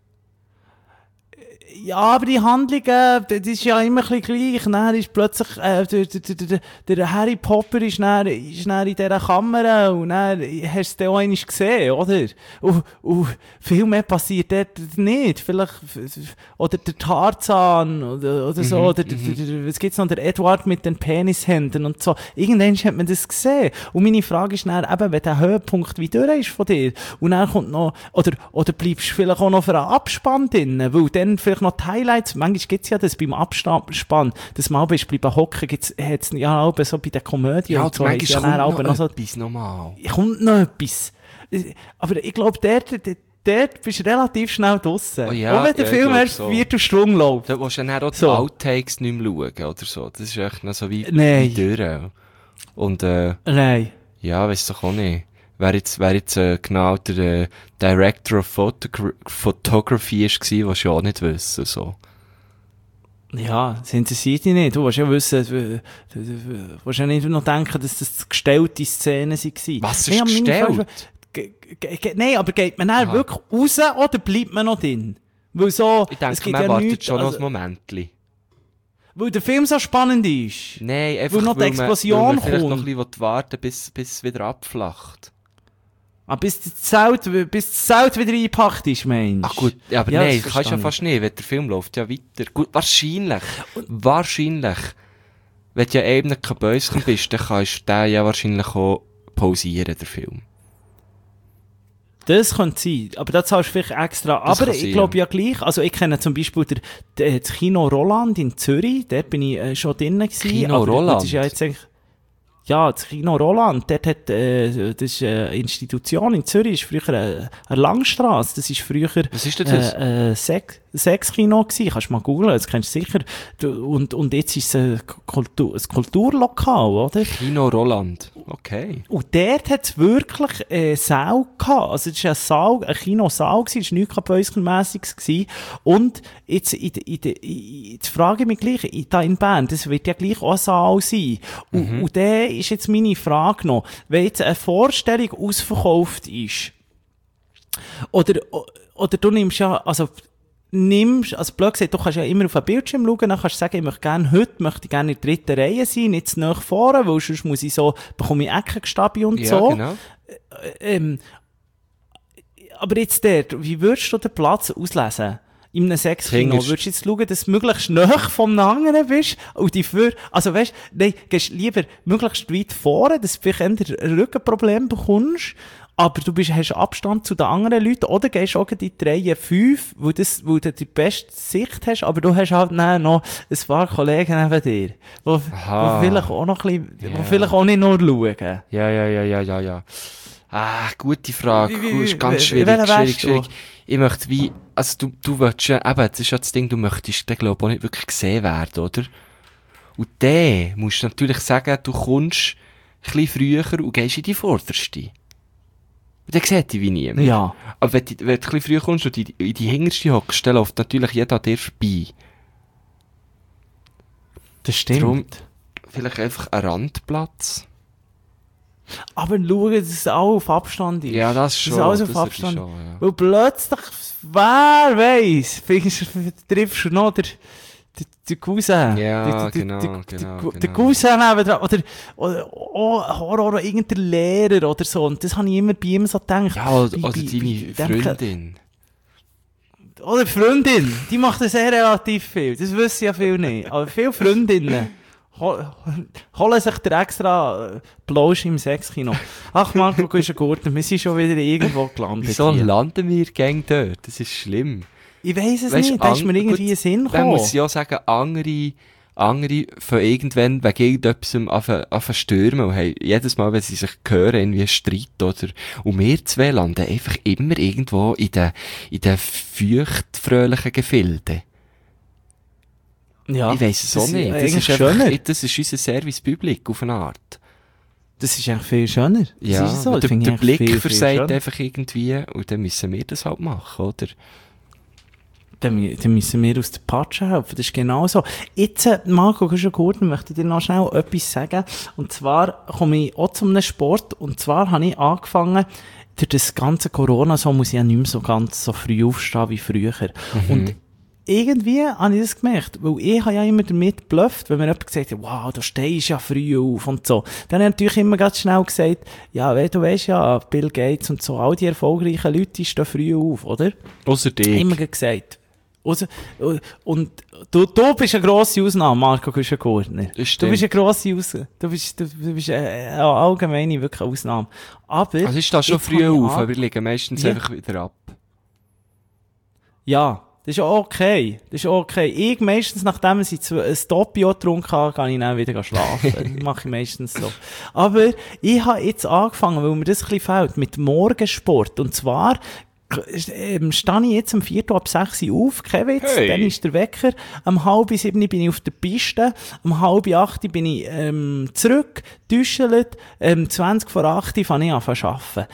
Ja, aber die Handlungen, das ist ja immer ein bisschen gleich. Dann ist plötzlich, der Harry Potter ist dann in dieser Kamera und dann hast du den auch einmal gesehen, oder? Und viel mehr passiert dort nicht. Vielleicht, oder der Tarzan, oder so, oder was gibt's noch, der Edward mit den Penishänden und so. Irgendwann hat man das gesehen. Und meine Frage ist dann eben, wenn der Höhepunkt wie durch ist von dir, und dann kommt noch, oder bleibst du vielleicht auch noch für einen Abspann drin, weil dann vielleicht noch die Highlights, manchmal gibt's ja das beim Abspann, dass man bist bleiben hocken, hat's ja auch so bei der Komödie ja, und so. Manchmal kommt noch etwas normal. Kommt noch etwas. Aber ich glaube, dort bist du relativ schnell draussen. Oh ja, auch wenn der Film erst 4 Stunden läuft. Da willst du dann auch die Outtakes nicht mehr schauen, oder so. Das ist echt noch so wie durch. Und, nein. Ja, weiss doch auch nicht. Wer jetzt genau der Director of Photography war, was ja auch nicht wissen, so. Ja, das interessiert dich nicht. Du willst ja wissen, du willst ja nicht noch denken, dass das gestellte Szenen waren. Was ist gestellt? Nein, aber geht man dann wirklich raus oder bleibt man noch drin? Weil so, ich denke, es gibt man ja wartet nichts, schon noch ein Momentchen. Weil der Film so spannend ist. Nein, einfach weil noch die Explosion weil man kommt. vielleicht noch ein bisschen warten, bis es wieder abflacht. Bis das Zelt wieder eingepackt ist, Mensch. Ach gut, ja, aber nein, das kannst du ja fast nicht, weil der Film läuft ja weiter. Gut, wahrscheinlich, wenn du ja eben kein Bäuschen bist, dann kannst du den ja wahrscheinlich auch pausieren, der Film. Das könnte sein, aber das zahlst du vielleicht extra. Das aber ich glaube ja gleich, also ich kenne zum Beispiel das Kino Roland in Zürich, dort bin ich schon drinnen gewesen. Kino Roland? Das ist ja jetzt eigentlich, ja, das Kino Roland, dort hat, das ist eine Institution in Zürich, ist früher eine Langstrasse, das ist früher, was ist denn das? Sexkino gewesen, kannst du mal googlen, das kennst du sicher, und jetzt ist es ein Kulturlokal, oder? Kino Roland. Okay. Und dort hat es wirklich Saal gehabt. Also es war ein Saal, ein Kinosaal gewesen, es war nichts Kabäuschermässiges gewesen. Und jetzt, jetzt frage ich mich gleich, da in Bern, das wird ja gleich auch ein Saal sein. Und da ist jetzt meine Frage noch, wenn jetzt eine Vorstellung ausverkauft ist, oder du nimmst ja, also blöd gesagt, du kannst ja immer auf den Bildschirm schauen, dann kannst du sagen, heute möchte ich gerne in der dritten Reihe sein, nicht zu nahe vorne, weil sonst muss ich so, bekomme ich Eckengestabi und so. Genau. Aber jetzt dort, wie würdest du den Platz auslesen? In einem Sechskino, würdest du jetzt schauen, dass du möglichst nahe vom anderen bist und also weißt, nein, gehst lieber möglichst weit vorne, dass du vielleicht ein Rückenproblem bekommst, aber du hast Abstand zu den anderen Leuten, oder gehst auch in die Reihe 5, wo du die beste Sicht hast, aber du hast halt noch ein paar Kollegen neben dir, wo vielleicht auch noch ein bisschen, wo vielleicht auch nicht nur schauen. Ja. Gute Frage. Ist ganz schwierig. Ich möchte also du willst ja, eben, das ist ja das Ding, du möchtest, glaube ich, auch nicht wirklich gesehen werden, oder? Und dann musst du natürlich sagen, du kommst ein bisschen früher und gehst in die Vorderste. Und dann sieht dich wie niemand. Ja. Aber wenn du ein bisschen früher kommst und in die hinterste hockst, dann läuft natürlich jeder an dir vorbei. Das stimmt. Darum vielleicht einfach ein Randplatz. Aber schauen, dass es auch auf Abstand ist. Ja, das schon. Dass alles auf Abstand ist. Ja. Weil plötzlich, wer weiss, triffst du noch den Cousin. Ja, genau. Der Cousin nebendran. Oder Horror, irgendein Lehrer oder so. Und das habe ich immer bei ihm so gedacht. Ja, oder deine Freundin. Oder Freundin. Die macht das sehr relativ viel. Das wissen ja viele nicht. Aber viele Freundinnen holen sich der extra Plausch im Sechskino. Ach Marco, du bist ein Gurten. Wir sind schon wieder irgendwo gelandet. Wieso landen wir gegen dort? Das ist schlimm. Ich weiss es nicht, da ist mir irgendwie ein Sinn gekommen. Man muss ja sagen, andere von irgendwann wegen irgendetwas anfangen stürmen und haben jedes Mal, wenn sie sich hören, irgendwie einen Streit, oder? Und wir zwei landen einfach immer irgendwo in den feuchtfröhlichen Gefilden. Ja. Ich weiss es auch nicht. Das ist unser Service Public auf eine Art. Das ist eigentlich viel schöner. Das ja, ist so. der Blick versagt einfach irgendwie und dann müssen wir das halt machen, oder? Dann müssen wir aus der Patsche helfen. Das ist genau so. Jetzt, Marco Guschen-Gurten, möchte ich dir noch schnell etwas sagen. Und zwar komme ich auch zu einem Sport. Und zwar habe ich angefangen, durch das ganze Corona, so muss ich ja nicht mehr so ganz so früh aufstehen wie früher. Und irgendwie habe ich das gemerkt, weil ich habe ja immer damit geblufft, wenn mir jemand gesagt hat, wow, du stehst ja früh auf und so. Dann habe ich natürlich immer ganz schnell gesagt, ja, du weisst ja, Bill Gates und so, all die erfolgreichen Leute die stehen früh auf, oder? Ausser dich. Immer gesagt. Und du bist eine grosse Ausnahme, Marco Guschen-Gurtner. Du bist eine grosse Ausnahme. Du bist eine allgemeine, wirklich eine Ausnahme. Aber... Also ich stehe schon früh auf, aber ich liege meistens einfach wieder ab. Ja. Das ist okay. Ich meistens, nachdem ich ein Doppio getrunken habe, kann ich dann wieder schlafen. Das mache ich meistens so. Aber ich habe jetzt angefangen, weil mir das ein bisschen fehlt, mit Morgensport. Und zwar stehe ich jetzt um 4 ab 6 Uhr auf, kein Witz. Hey. Dann ist der Wecker. Um 6:30 bin ich auf der Piste. Um 7:30 bin ich zurück, duschelt. 20 vor 8 fange ich an zu arbeiten.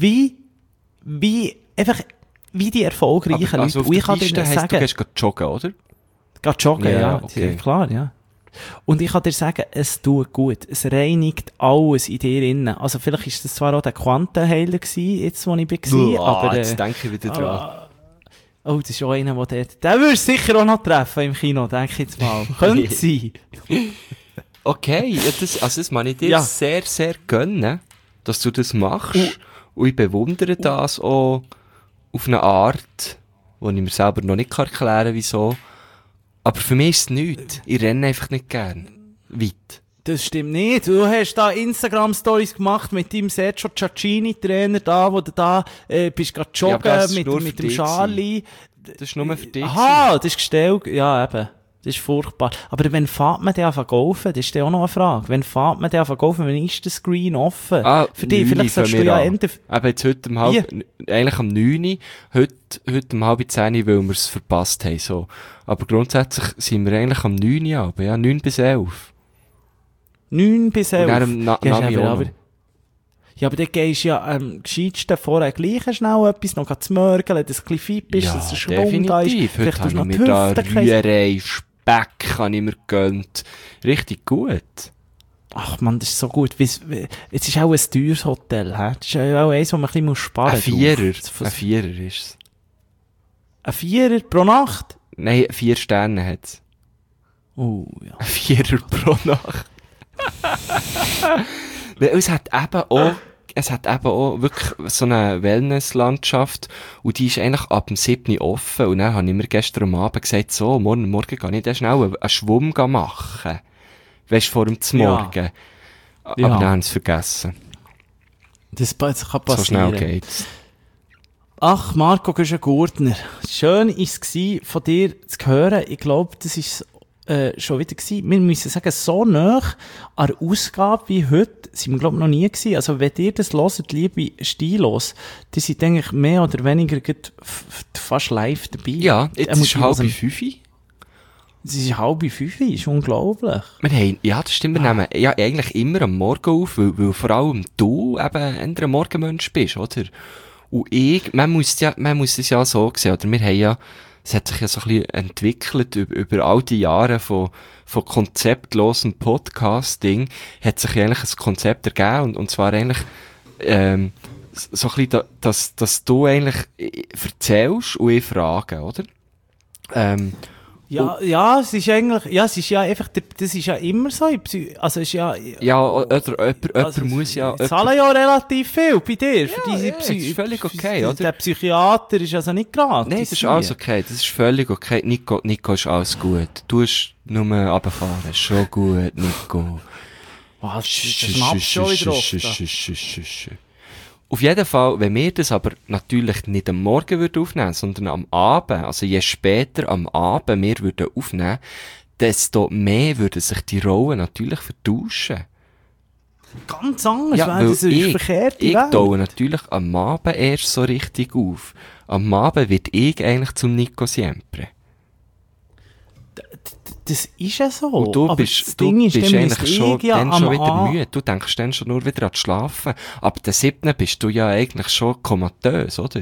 Wie die erfolgreichen Leute. Also auf der Piste heisst, du gehst joggen, oder? Joggen, ja. Okay. Klar, ja. Und ich kann dir sagen, es tut gut. Es reinigt alles in dir innen. Also vielleicht ist das zwar auch der Quantenheiler gewesen, jetzt wo ich war, aber... jetzt denke ich wieder dran. Oh, das ist auch einer, der würdest du sicher auch noch treffen im Kino, denke ich jetzt mal. Könnte sein. Okay, ja, das kann ich dir sehr, sehr gönnen, dass du das machst. Und ich bewundere das auch auf eine Art, die ich mir selber noch nicht erklären kann, wieso. Aber für mich ist es nichts. Ich renne einfach nicht gern weit. Das stimmt nicht. Du hast da Instagram-Stories gemacht mit deinem Sergio Ciaccini-Trainer da, wo du da bist gerade joggen mit dem Charlie. Das ist nur für dich. Aha, das ist gestellt. Ja, eben. Das ist furchtbar. Aber wenn fährt man den an golfen? Das ist ja auch noch eine Frage. Wenn fährt man den an golfen? Wenn ist der Screen offen? Für dich, vielleicht sollst du ja Ende... Aber jetzt heute eigentlich am 9. Heute um 9:30, weil wir es verpasst haben, so. Aber grundsätzlich sind wir eigentlich am 9. Ja, 9 bis 11. 9 bis 11. Und dann am Nami auch noch. Ja, aber dann gehst du ja am gescheitsten vorher gleich schnell etwas noch zu mörgeln, dass du ein bisschen fit bist, dass der Schwung da ist. Vielleicht habe ich mir da Rührei, Speck habe ich mir gegönnt. Richtig gut. Ach man, das ist so gut. Es ist auch ein teures Hotel, hä? Das ist auch eins, wo man ein bisschen sparen muss. Ein Vierer ist es. Ein Vierer pro Nacht? Nein, 4 Sterne hat es. Oh, ja. Ein Vierer pro Nacht. Es hat eben auch wirklich so eine Wellnesslandschaft und die ist eigentlich ab dem 7. offen und dann habe ich mir gestern am Abend gesagt, so, morgen kann ich dann schnell einen Schwumm machen. Weisst du, vor dem Morgen. Ja. Aber dann haben sie es vergessen. Das kann passieren. So schnell geht's. Ach, Marco Güschen-Gurtner. Schön war es von dir zu hören. Ich glaube, das ist schon wieder gewesen. Wir müssen sagen, so nah an der Ausgabe wie heute sind wir, glaube ich, noch nie gewesen. Also, wenn ihr das hört, liebe Stilos, die sind eigentlich mehr oder weniger fast live dabei. Ja, jetzt ist 4:30. Es ist 4:30, ist unglaublich. Ja, das stimmt. Wir nehmen ja eigentlich immer am Morgen auf, weil vor allem du eben ein Morgenmensch bist, oder? Und man muss es ja so sehen, oder? Wir haben ja, es hat sich ja so ein bisschen entwickelt über all die Jahre von konzeptlosem Podcasting, hat sich eigentlich ein Konzept ergeben, und zwar eigentlich, so ein bisschen, dass du eigentlich erzählst und ich frage, oder? Ja, es ist ja einfach, das ist ja immer so, also ist ja... Ja, oder jemand muss ja... Ich zahle ja relativ viel bei dir, für diese das ist völlig okay, oder? Der Psychiater ist also nicht gratis. Nein, das ist alles okay, das ist völlig okay. Nico, ist alles gut. Du hast nur runterfahren, ist schon gut, Nico. Was, das schnappst schon wieder oft. Auf jeden Fall, wenn wir das aber natürlich nicht am Morgen aufnehmen, sondern am Abend, also je später am Abend wir würden aufnehmen, desto mehr würden sich die Rollen natürlich vertauschen. Ganz anders, ja, weil das ist verkehrt. Ich taue natürlich am Abend erst so richtig auf. Am Abend wird ich eigentlich zum Nico Siempre. Das ist ja so. Und du bist eigentlich schon wieder müde. Du denkst dann schon nur wieder an das Schlafen. Ab der 7. bist du ja eigentlich schon komatös, oder?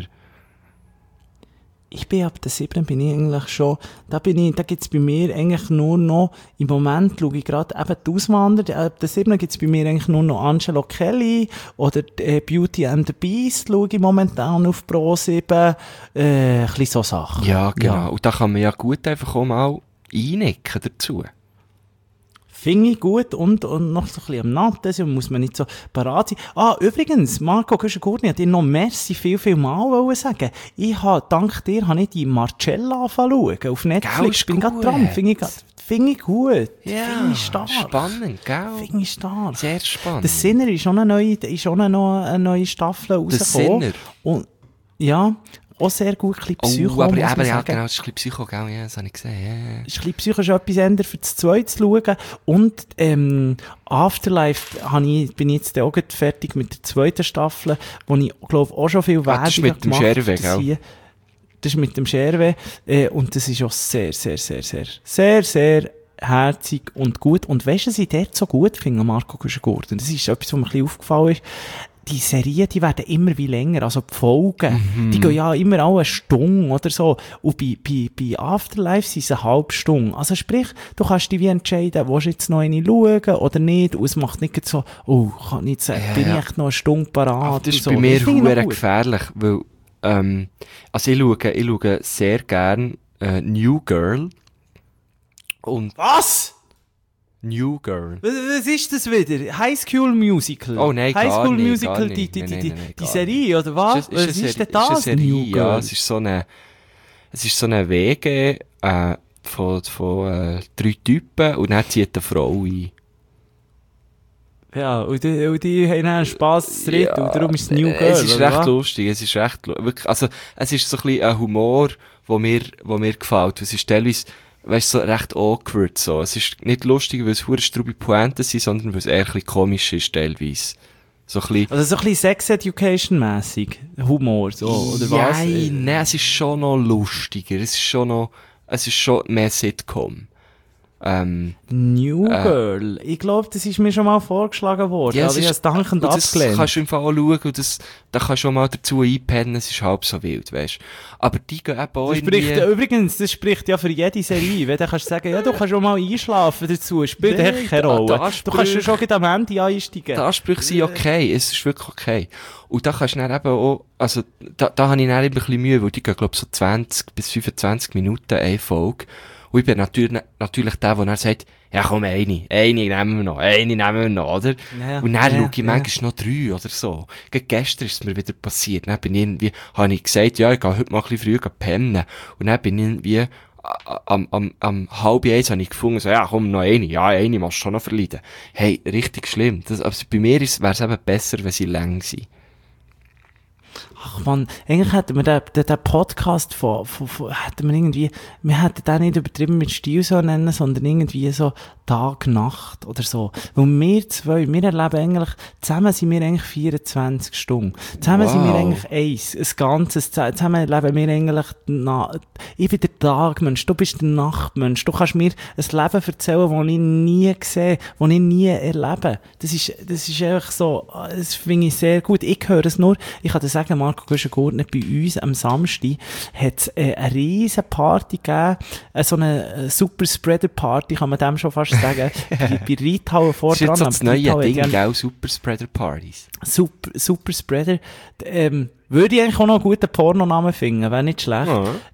Ab der 7. bin ich eigentlich schon, da gibt's bei mir eigentlich nur noch, im Moment schaue ich gerade eben die Auswanderer, ab der 7. gibt's bei mir eigentlich nur noch Angelo Kelly oder Beauty and the Beast schaue ich momentan auf Pro 7, ein bisschen so Sachen. Ja, genau. Ja. Und da kann man ja gut einfach auch mal einnicken dazu. Finde ich gut und noch so ein bisschen am Natten, muss man nicht so parat sein. Übrigens, Marco Güschen-Gurtner, hat dir noch merci viel mal sagen. Dank dir habe ich die Marcella angefangen auf Netflix. Ich bin gerade dran. Finde ich gut. Ja, finde ich stark. Spannend, gell? Finde ich stark. Sehr spannend. Der Sinner ist auch eine neue Staffel rausgekommen. Der Sinner? Und, ja, auch sehr gut, ein bisschen Psycho, aber genau, das ist ein bisschen Psycho, gell? Ja, das habe ich gesehen, yeah. Ist ein bisschen Psycho, ist etwas ändern für das Zweite zu schauen. Und, Afterlife bin ich jetzt auch fertig mit der 2. Staffel, wo ich, glaube auch schon viel Werbung gemacht habe. Das ist mit dem Scherwe, gell? Das ist mit dem Scherwe, und das ist auch sehr, sehr, sehr, sehr, sehr, sehr herzig und gut. Und weißt du, was ich dort so gut finde, Marco Güschen-Gurtner? Das ist etwas, was mir ein bisschen aufgefallen ist. Die Serien, die werden immer wie länger, also die Folgen, die gehen ja immer auch eine Stunde oder so. Und bei Afterlife sind es eine halbe Stunde. Also sprich, du kannst dich wie entscheiden, willst du jetzt noch eine schauen oder nicht? Und es macht nicht so, kann ich jetzt, bin ich echt noch eine Stunde parat? Das ist so. Bei mir verdammt gefährlich, weil, also ich schaue sehr gern, New Girl. Und was? New Girl. Was ist das wieder? High School Musical? Oh nein, High School Musical, die Serie, oder was? Was ist denn das? Ist eine Serie, ja, es ist so eine WG, von 3 Typen und dann zieht eine Frau ein. Ja, und die haben dann Spass zu reden, und darum ist es New Girl, es ist recht lustig, wirklich, also, es ist so ein bisschen ein Humor, wo mir gefällt. Es ist teilweise, weißt du, so recht awkward, so. Es ist nicht lustig, weil es verdammt strube Pointen sind, sondern weil es eher ein bisschen komisch ist, teilweise. So ein bisschen. Also so ein bisschen Sex-Education-mässig. Humor, so, oder was? Nein, es ist schon noch lustiger. Es ist schon mehr Sitcom. New Girl. Ich glaube, das ist mir schon mal vorgeschlagen worden. Ja, aber ich habe es dankend abgelehnt. Das kannst du im Fall auch schauen und da kannst du auch mal dazu einpennen, es ist halb so wild, weisst. Aber die gehen eben auch Übrigens, das spricht ja für jede Serie. Wenn du kannst sagen, ja, du kannst auch mal einschlafen dazu, spielt echt keine Rolle. Du kannst ja schon am Ende einsteigen. Die Ansprüche sind okay, es ist wirklich okay. Und da kannst du dann eben auch, also, da habe ich dann eben ein bisschen Mühe, weil die gehen, glaube ich, so 20 bis 25 Minuten eine Folge. Und ich bin natürlich der dann sagt, ja komm, eine nehmen wir noch, oder? Ja, und dann schaue ich manchmal noch 3 oder so. Gestern ist es mir wieder passiert. Dann habe ich gesagt, ja, ich gehe heute mal ein bisschen früh pennen. Und dann bin ich irgendwie, am 12:30 habe ich gefunden, so, ja komm, noch eine. Ja, eine musst du schon noch verleiden. Hey, richtig schlimm. Also bei mir wäre es eben besser, wenn sie lang sind. Ach man, eigentlich hätten wir den Podcast hätten wir irgendwie, wir hätten den nicht übertrieben mit Stil so nennen, sondern irgendwie so Tag, Nacht oder so. Weil wir zwei, wir erleben eigentlich, zusammen sind wir eigentlich 24 Stunden. Zusammen sind wir eigentlich ein Ganzes, zusammen erleben wir eigentlich, ich bin der Tagmensch, du bist der Nachtmensch, du kannst mir ein Leben erzählen, das ich nie sehe, das ich nie erlebe. Das ist einfach so, das finde ich sehr gut. Ich höre es nur, ich kann dir sagen, Marco Guschen-Gurtner, bei uns am Samstag hat es eine riesen Party gegeben, so eine Super-Spreader-Party, kann man dem schon fast sagen, bei Reithauen vordran. Das ist jetzt so das neue Ding, gell, Super-Spreader-Partys. Super-Spreader, würde ich eigentlich auch noch einen guten Pornonamen finden, wäre nicht schlecht.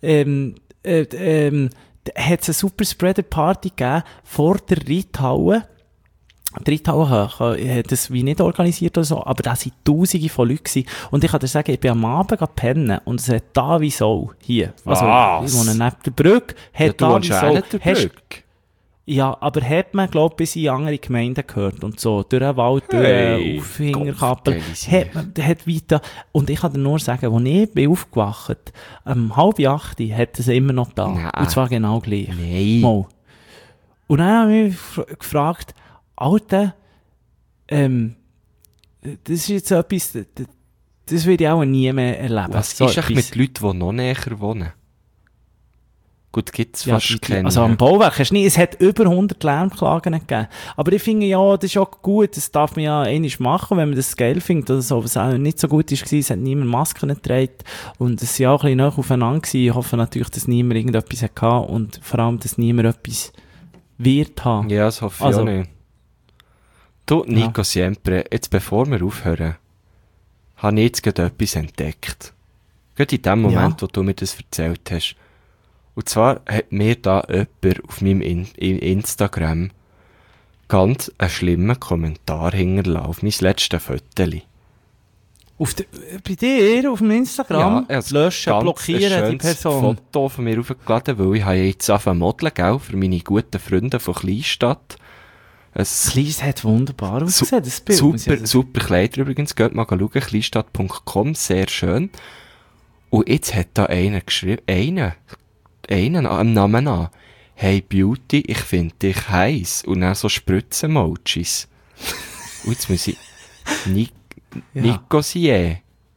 Hat es eine Super-Spreader-Party gegeben vor der Reithaue. Die Reithaue hat das wie nicht organisiert oder so, aber da waren Tausende von Leuten gewesen. Und ich kann dir sagen, ich bin am Abend pennen und es hat da wie so hier. Also, ich wohne neben der Brücke, hat da wie so. Ja, aber hat man, glaub ich, bis in andere Gemeinden gehört und so, durch den Wald, durch Aufhängerkappel, hat weiter, und ich kann dir nur sagen, als ich bin aufgewacht, 7:30, hat es immer noch da. Nein. Und zwar genau gleich. Nein. Mal. Und dann habe ich mich gefragt, Alter, das ist jetzt etwas, das will ich auch nie mehr erleben. Was ist eigentlich mit Leuten, die noch näher wohnen? Gut, gibt's fast keine. Also am Bauwerk hast du nicht, es hat über 100 Lärmklagen gegeben. Aber ich finde, ja, das ist auch gut, das darf man ja einmal machen, wenn man das geil findet oder so. Was auch nicht so gut war, es hat niemand Masken getragen und es war auch ein bisschen nah aufeinander gewesen. Ich hoffe natürlich, dass niemand irgendetwas hatte und vor allem, dass niemand etwas wird haben. Ja, das hoffe ich auch nicht. Du, Nico Siempre, jetzt bevor wir aufhören, habe ich jetzt gerade etwas entdeckt. Gerade in dem Moment, wo du mir das erzählt hast. Und zwar hat mir da jemand auf meinem Instagram ganz einen schlimmen Kommentar hinterlassen, auf mein letztes Foto. Bei dir, auf dem Instagram? Ja, löschen, blockieren die Person. Ein Foto von mir aufgeladen, weil ich habe jetzt angefangen modeln, gell, für meine guten Freunde von Kleinstadt. Kleins hat wunderbar ausgesehen, das Bild. Super Kleider übrigens, geht mal schauen, kleinstadt.com, sehr schön. Und jetzt hat da einer geschrieben, einen am Namen an, hey Beauty, ich finde dich heiß. Und dann so Spritzen-Emojis. Und jetzt muss ich, Nico Sier.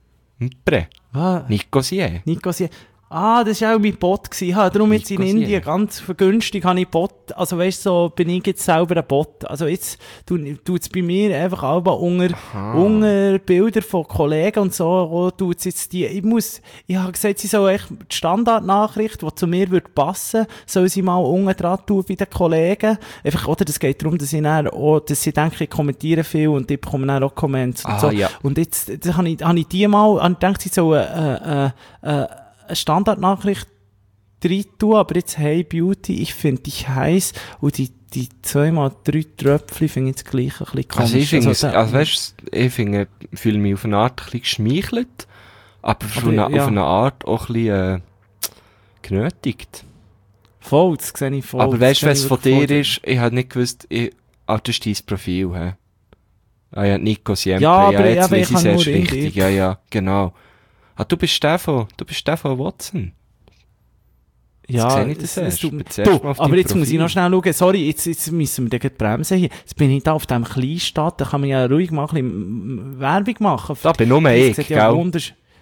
Nico Sier. Ah, das war auch mein Bot gewesen. Darum jetzt in Indien ganz vergünstigt habe ich Bot. Also weißt du, so bin ich jetzt selber ein Bot. Also jetzt tut es bei mir einfach auch unter Bilder von Kollegen und so, tut's jetzt ich habe gesagt, sie soll echt die Standardnachricht, die zu mir würde passen, soll sie mal unten dran tun bei den Kollegen. Einfach, oder das geht darum, dass sie denken, ich kommentiere viel und die bekommen dann auch Comments und so. Ja. Und jetzt habe ich die mal, gedacht, sie soll eine Standardnachricht rein tun, aber jetzt, hey Beauty, ich finde dich heiß und die 2x3 Tröpfchen finde ich jetzt gleich ein bisschen komisch. Ich fühle mich auf eine Art ein bisschen geschmeichelt, aber auf eine Art auch ein bisschen genötigt. Voll, das sehe ich voll. Aber weißt du, was von dir ist? Ich habe nicht gewusst, das ist dein Profil, hä? Ah ja, Nico Siempre. Ja, aber jetzt ich es erst richtig. Ja, genau. Ah, du bist der von Watson. Ja, aber jetzt muss ich noch schnell schauen. Sorry, jetzt müssen wir gleich bremsen hier. Jetzt bin ich da auf dem Kleinstadt, da kann man ja ruhig mal ein bisschen Werbung machen. Da bin nur ich, gell?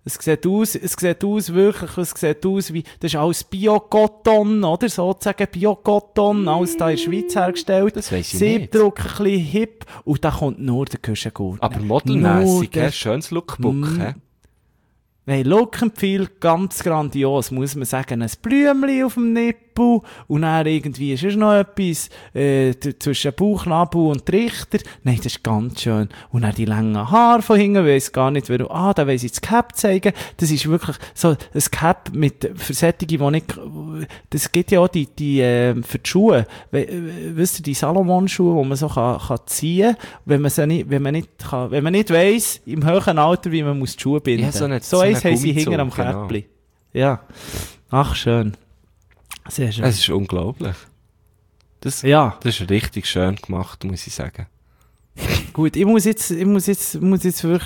Es sieht aus wirklich, es sieht aus wie, das ist alles Bio-Cotton, oder? Sozusagen Bio-Cotton, alles da in der Schweiz hergestellt. Das weiss ich Siebdruck, ein bisschen hip, und da kommt nur der Küchengurt. Aber modelmässig, schönes Lookbook, hä? Hey, Look and Feel, ganz grandios, muss man sagen. Ein Blümchen auf dem Nippel und dann irgendwie ist noch etwas zwischen Bauchnabel und Trichter. Nein, das ist ganz schön. Und dann die langen Haare von hinten, weiss gar nicht, warum. Da weiss ich das Cap zeigen. Das ist wirklich so ein Cap mit Versättigung, wo nicht, das gibt ja auch die für die Schuhe. Wisst ihr, die Salomon-Schuhe, die man so kann ziehen, wenn man nicht weiss, im höheren Alter, wie man muss die Schuhe binden. Ja, so eins haben sie hinten am Käppli. Genau. Ja. Ach, schön. Sehr schön. Es ist unglaublich. Das ist richtig schön gemacht, muss ich sagen. Gut, ich muss jetzt wirklich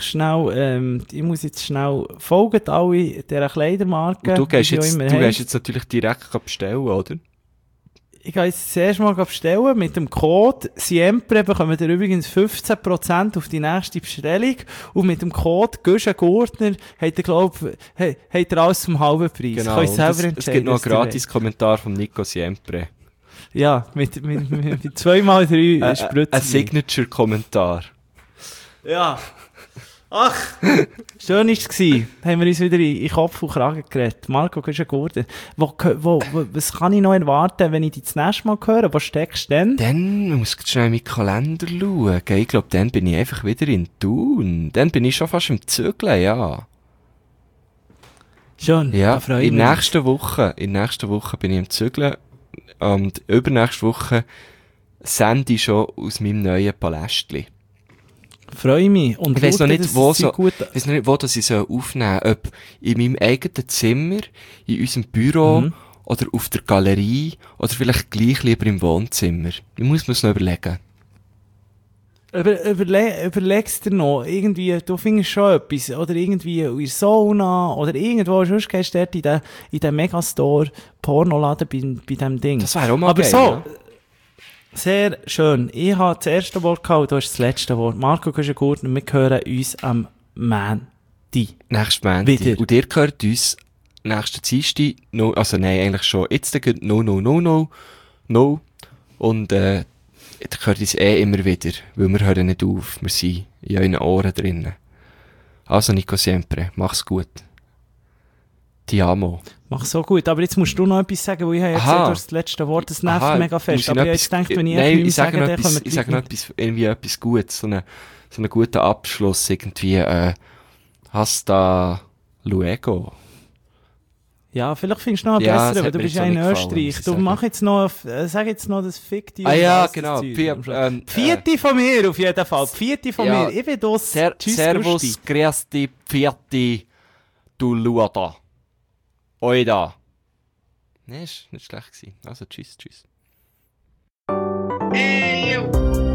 schnell folgen, alle dieser Kleidermarke. Und du gehst jetzt natürlich direkt bestellen, oder? Ich gehe jetzt zuerst mal bestellen. Mit dem Code SIEMPRE bekommt ihr übrigens 15% auf die nächste Bestellung. Und mit dem Code Güschen-Gurtner habt ihr alles zum halben Preis. Genau. Es gibt noch einen Gratis-Kommentar von Nico Siempre. Ja, mit 2x3 Spritzen. Ein Signature-Kommentar. Ja. Ach, schön war es. Haben wir uns wieder in Kopf und Kragen geredet. Marco, Güschen-Gurtner. Was kann ich noch erwarten, wenn ich dich das nächste Mal höre? Wo steckst du denn? Dann muss ich schnell in meinen Kalender schauen. Ich glaube, dann bin ich einfach wieder in Thun. Dann bin ich schon fast im Zügeln, ja. Schön, ja, in der nächsten Woche bin ich im Zügeln. Und übernächste Woche sende ich schon aus meinem neuen Palästchen. Freue mich. Und ich weiss noch nicht, wo ich so aufnehmen soll. Ob in meinem eigenen Zimmer, in unserem Büro, oder auf der Galerie, oder vielleicht gleich lieber im Wohnzimmer. Ich muss mir das noch überlegen. Überlegst dir noch, irgendwie, du findest schon etwas, oder irgendwie in der Sauna, oder irgendwo, sonst gehst du dort in den Megastore Pornoladen bei dem Ding. Das wäre auch mal aber geil, so, ja? Sehr schön. Ich habe das erste Wort gehabt, du hast das letzte Wort. Marco Güschen-Gurtner, wir hören uns am Montag. Nächsten Montag. Und ihr hört uns nächsten Dienstag, eigentlich schon, jetzt no. Und, ihr hört uns immer wieder, weil wir hören nicht auf. Wir sind in euren Ohren drinnen. Also, Nico Siempre, mach's gut. Ti amo. Mach so gut, aber jetzt musst du noch etwas sagen, weil ich habe ja gesagt, du hast das letzte Wort, das nervt mega fest. Aber ich habe jetzt gedacht, wenn ich ich sage noch etwas Gutes, so einen guten Abschluss, irgendwie, hasta luego. Ja, vielleicht findest du noch einen besseren, weil du bist ja in Österreich. Du mach jetzt noch, sag jetzt noch das Fiktiv. Ah ja, genau. Vierte von mir auf jeden Fall. Vierte von mir. Ich bin das. Servus, grüß Vierte, du Luada. Oida. Nee, ist nicht schlecht gewesen. Also, tschüss. Hey, yo.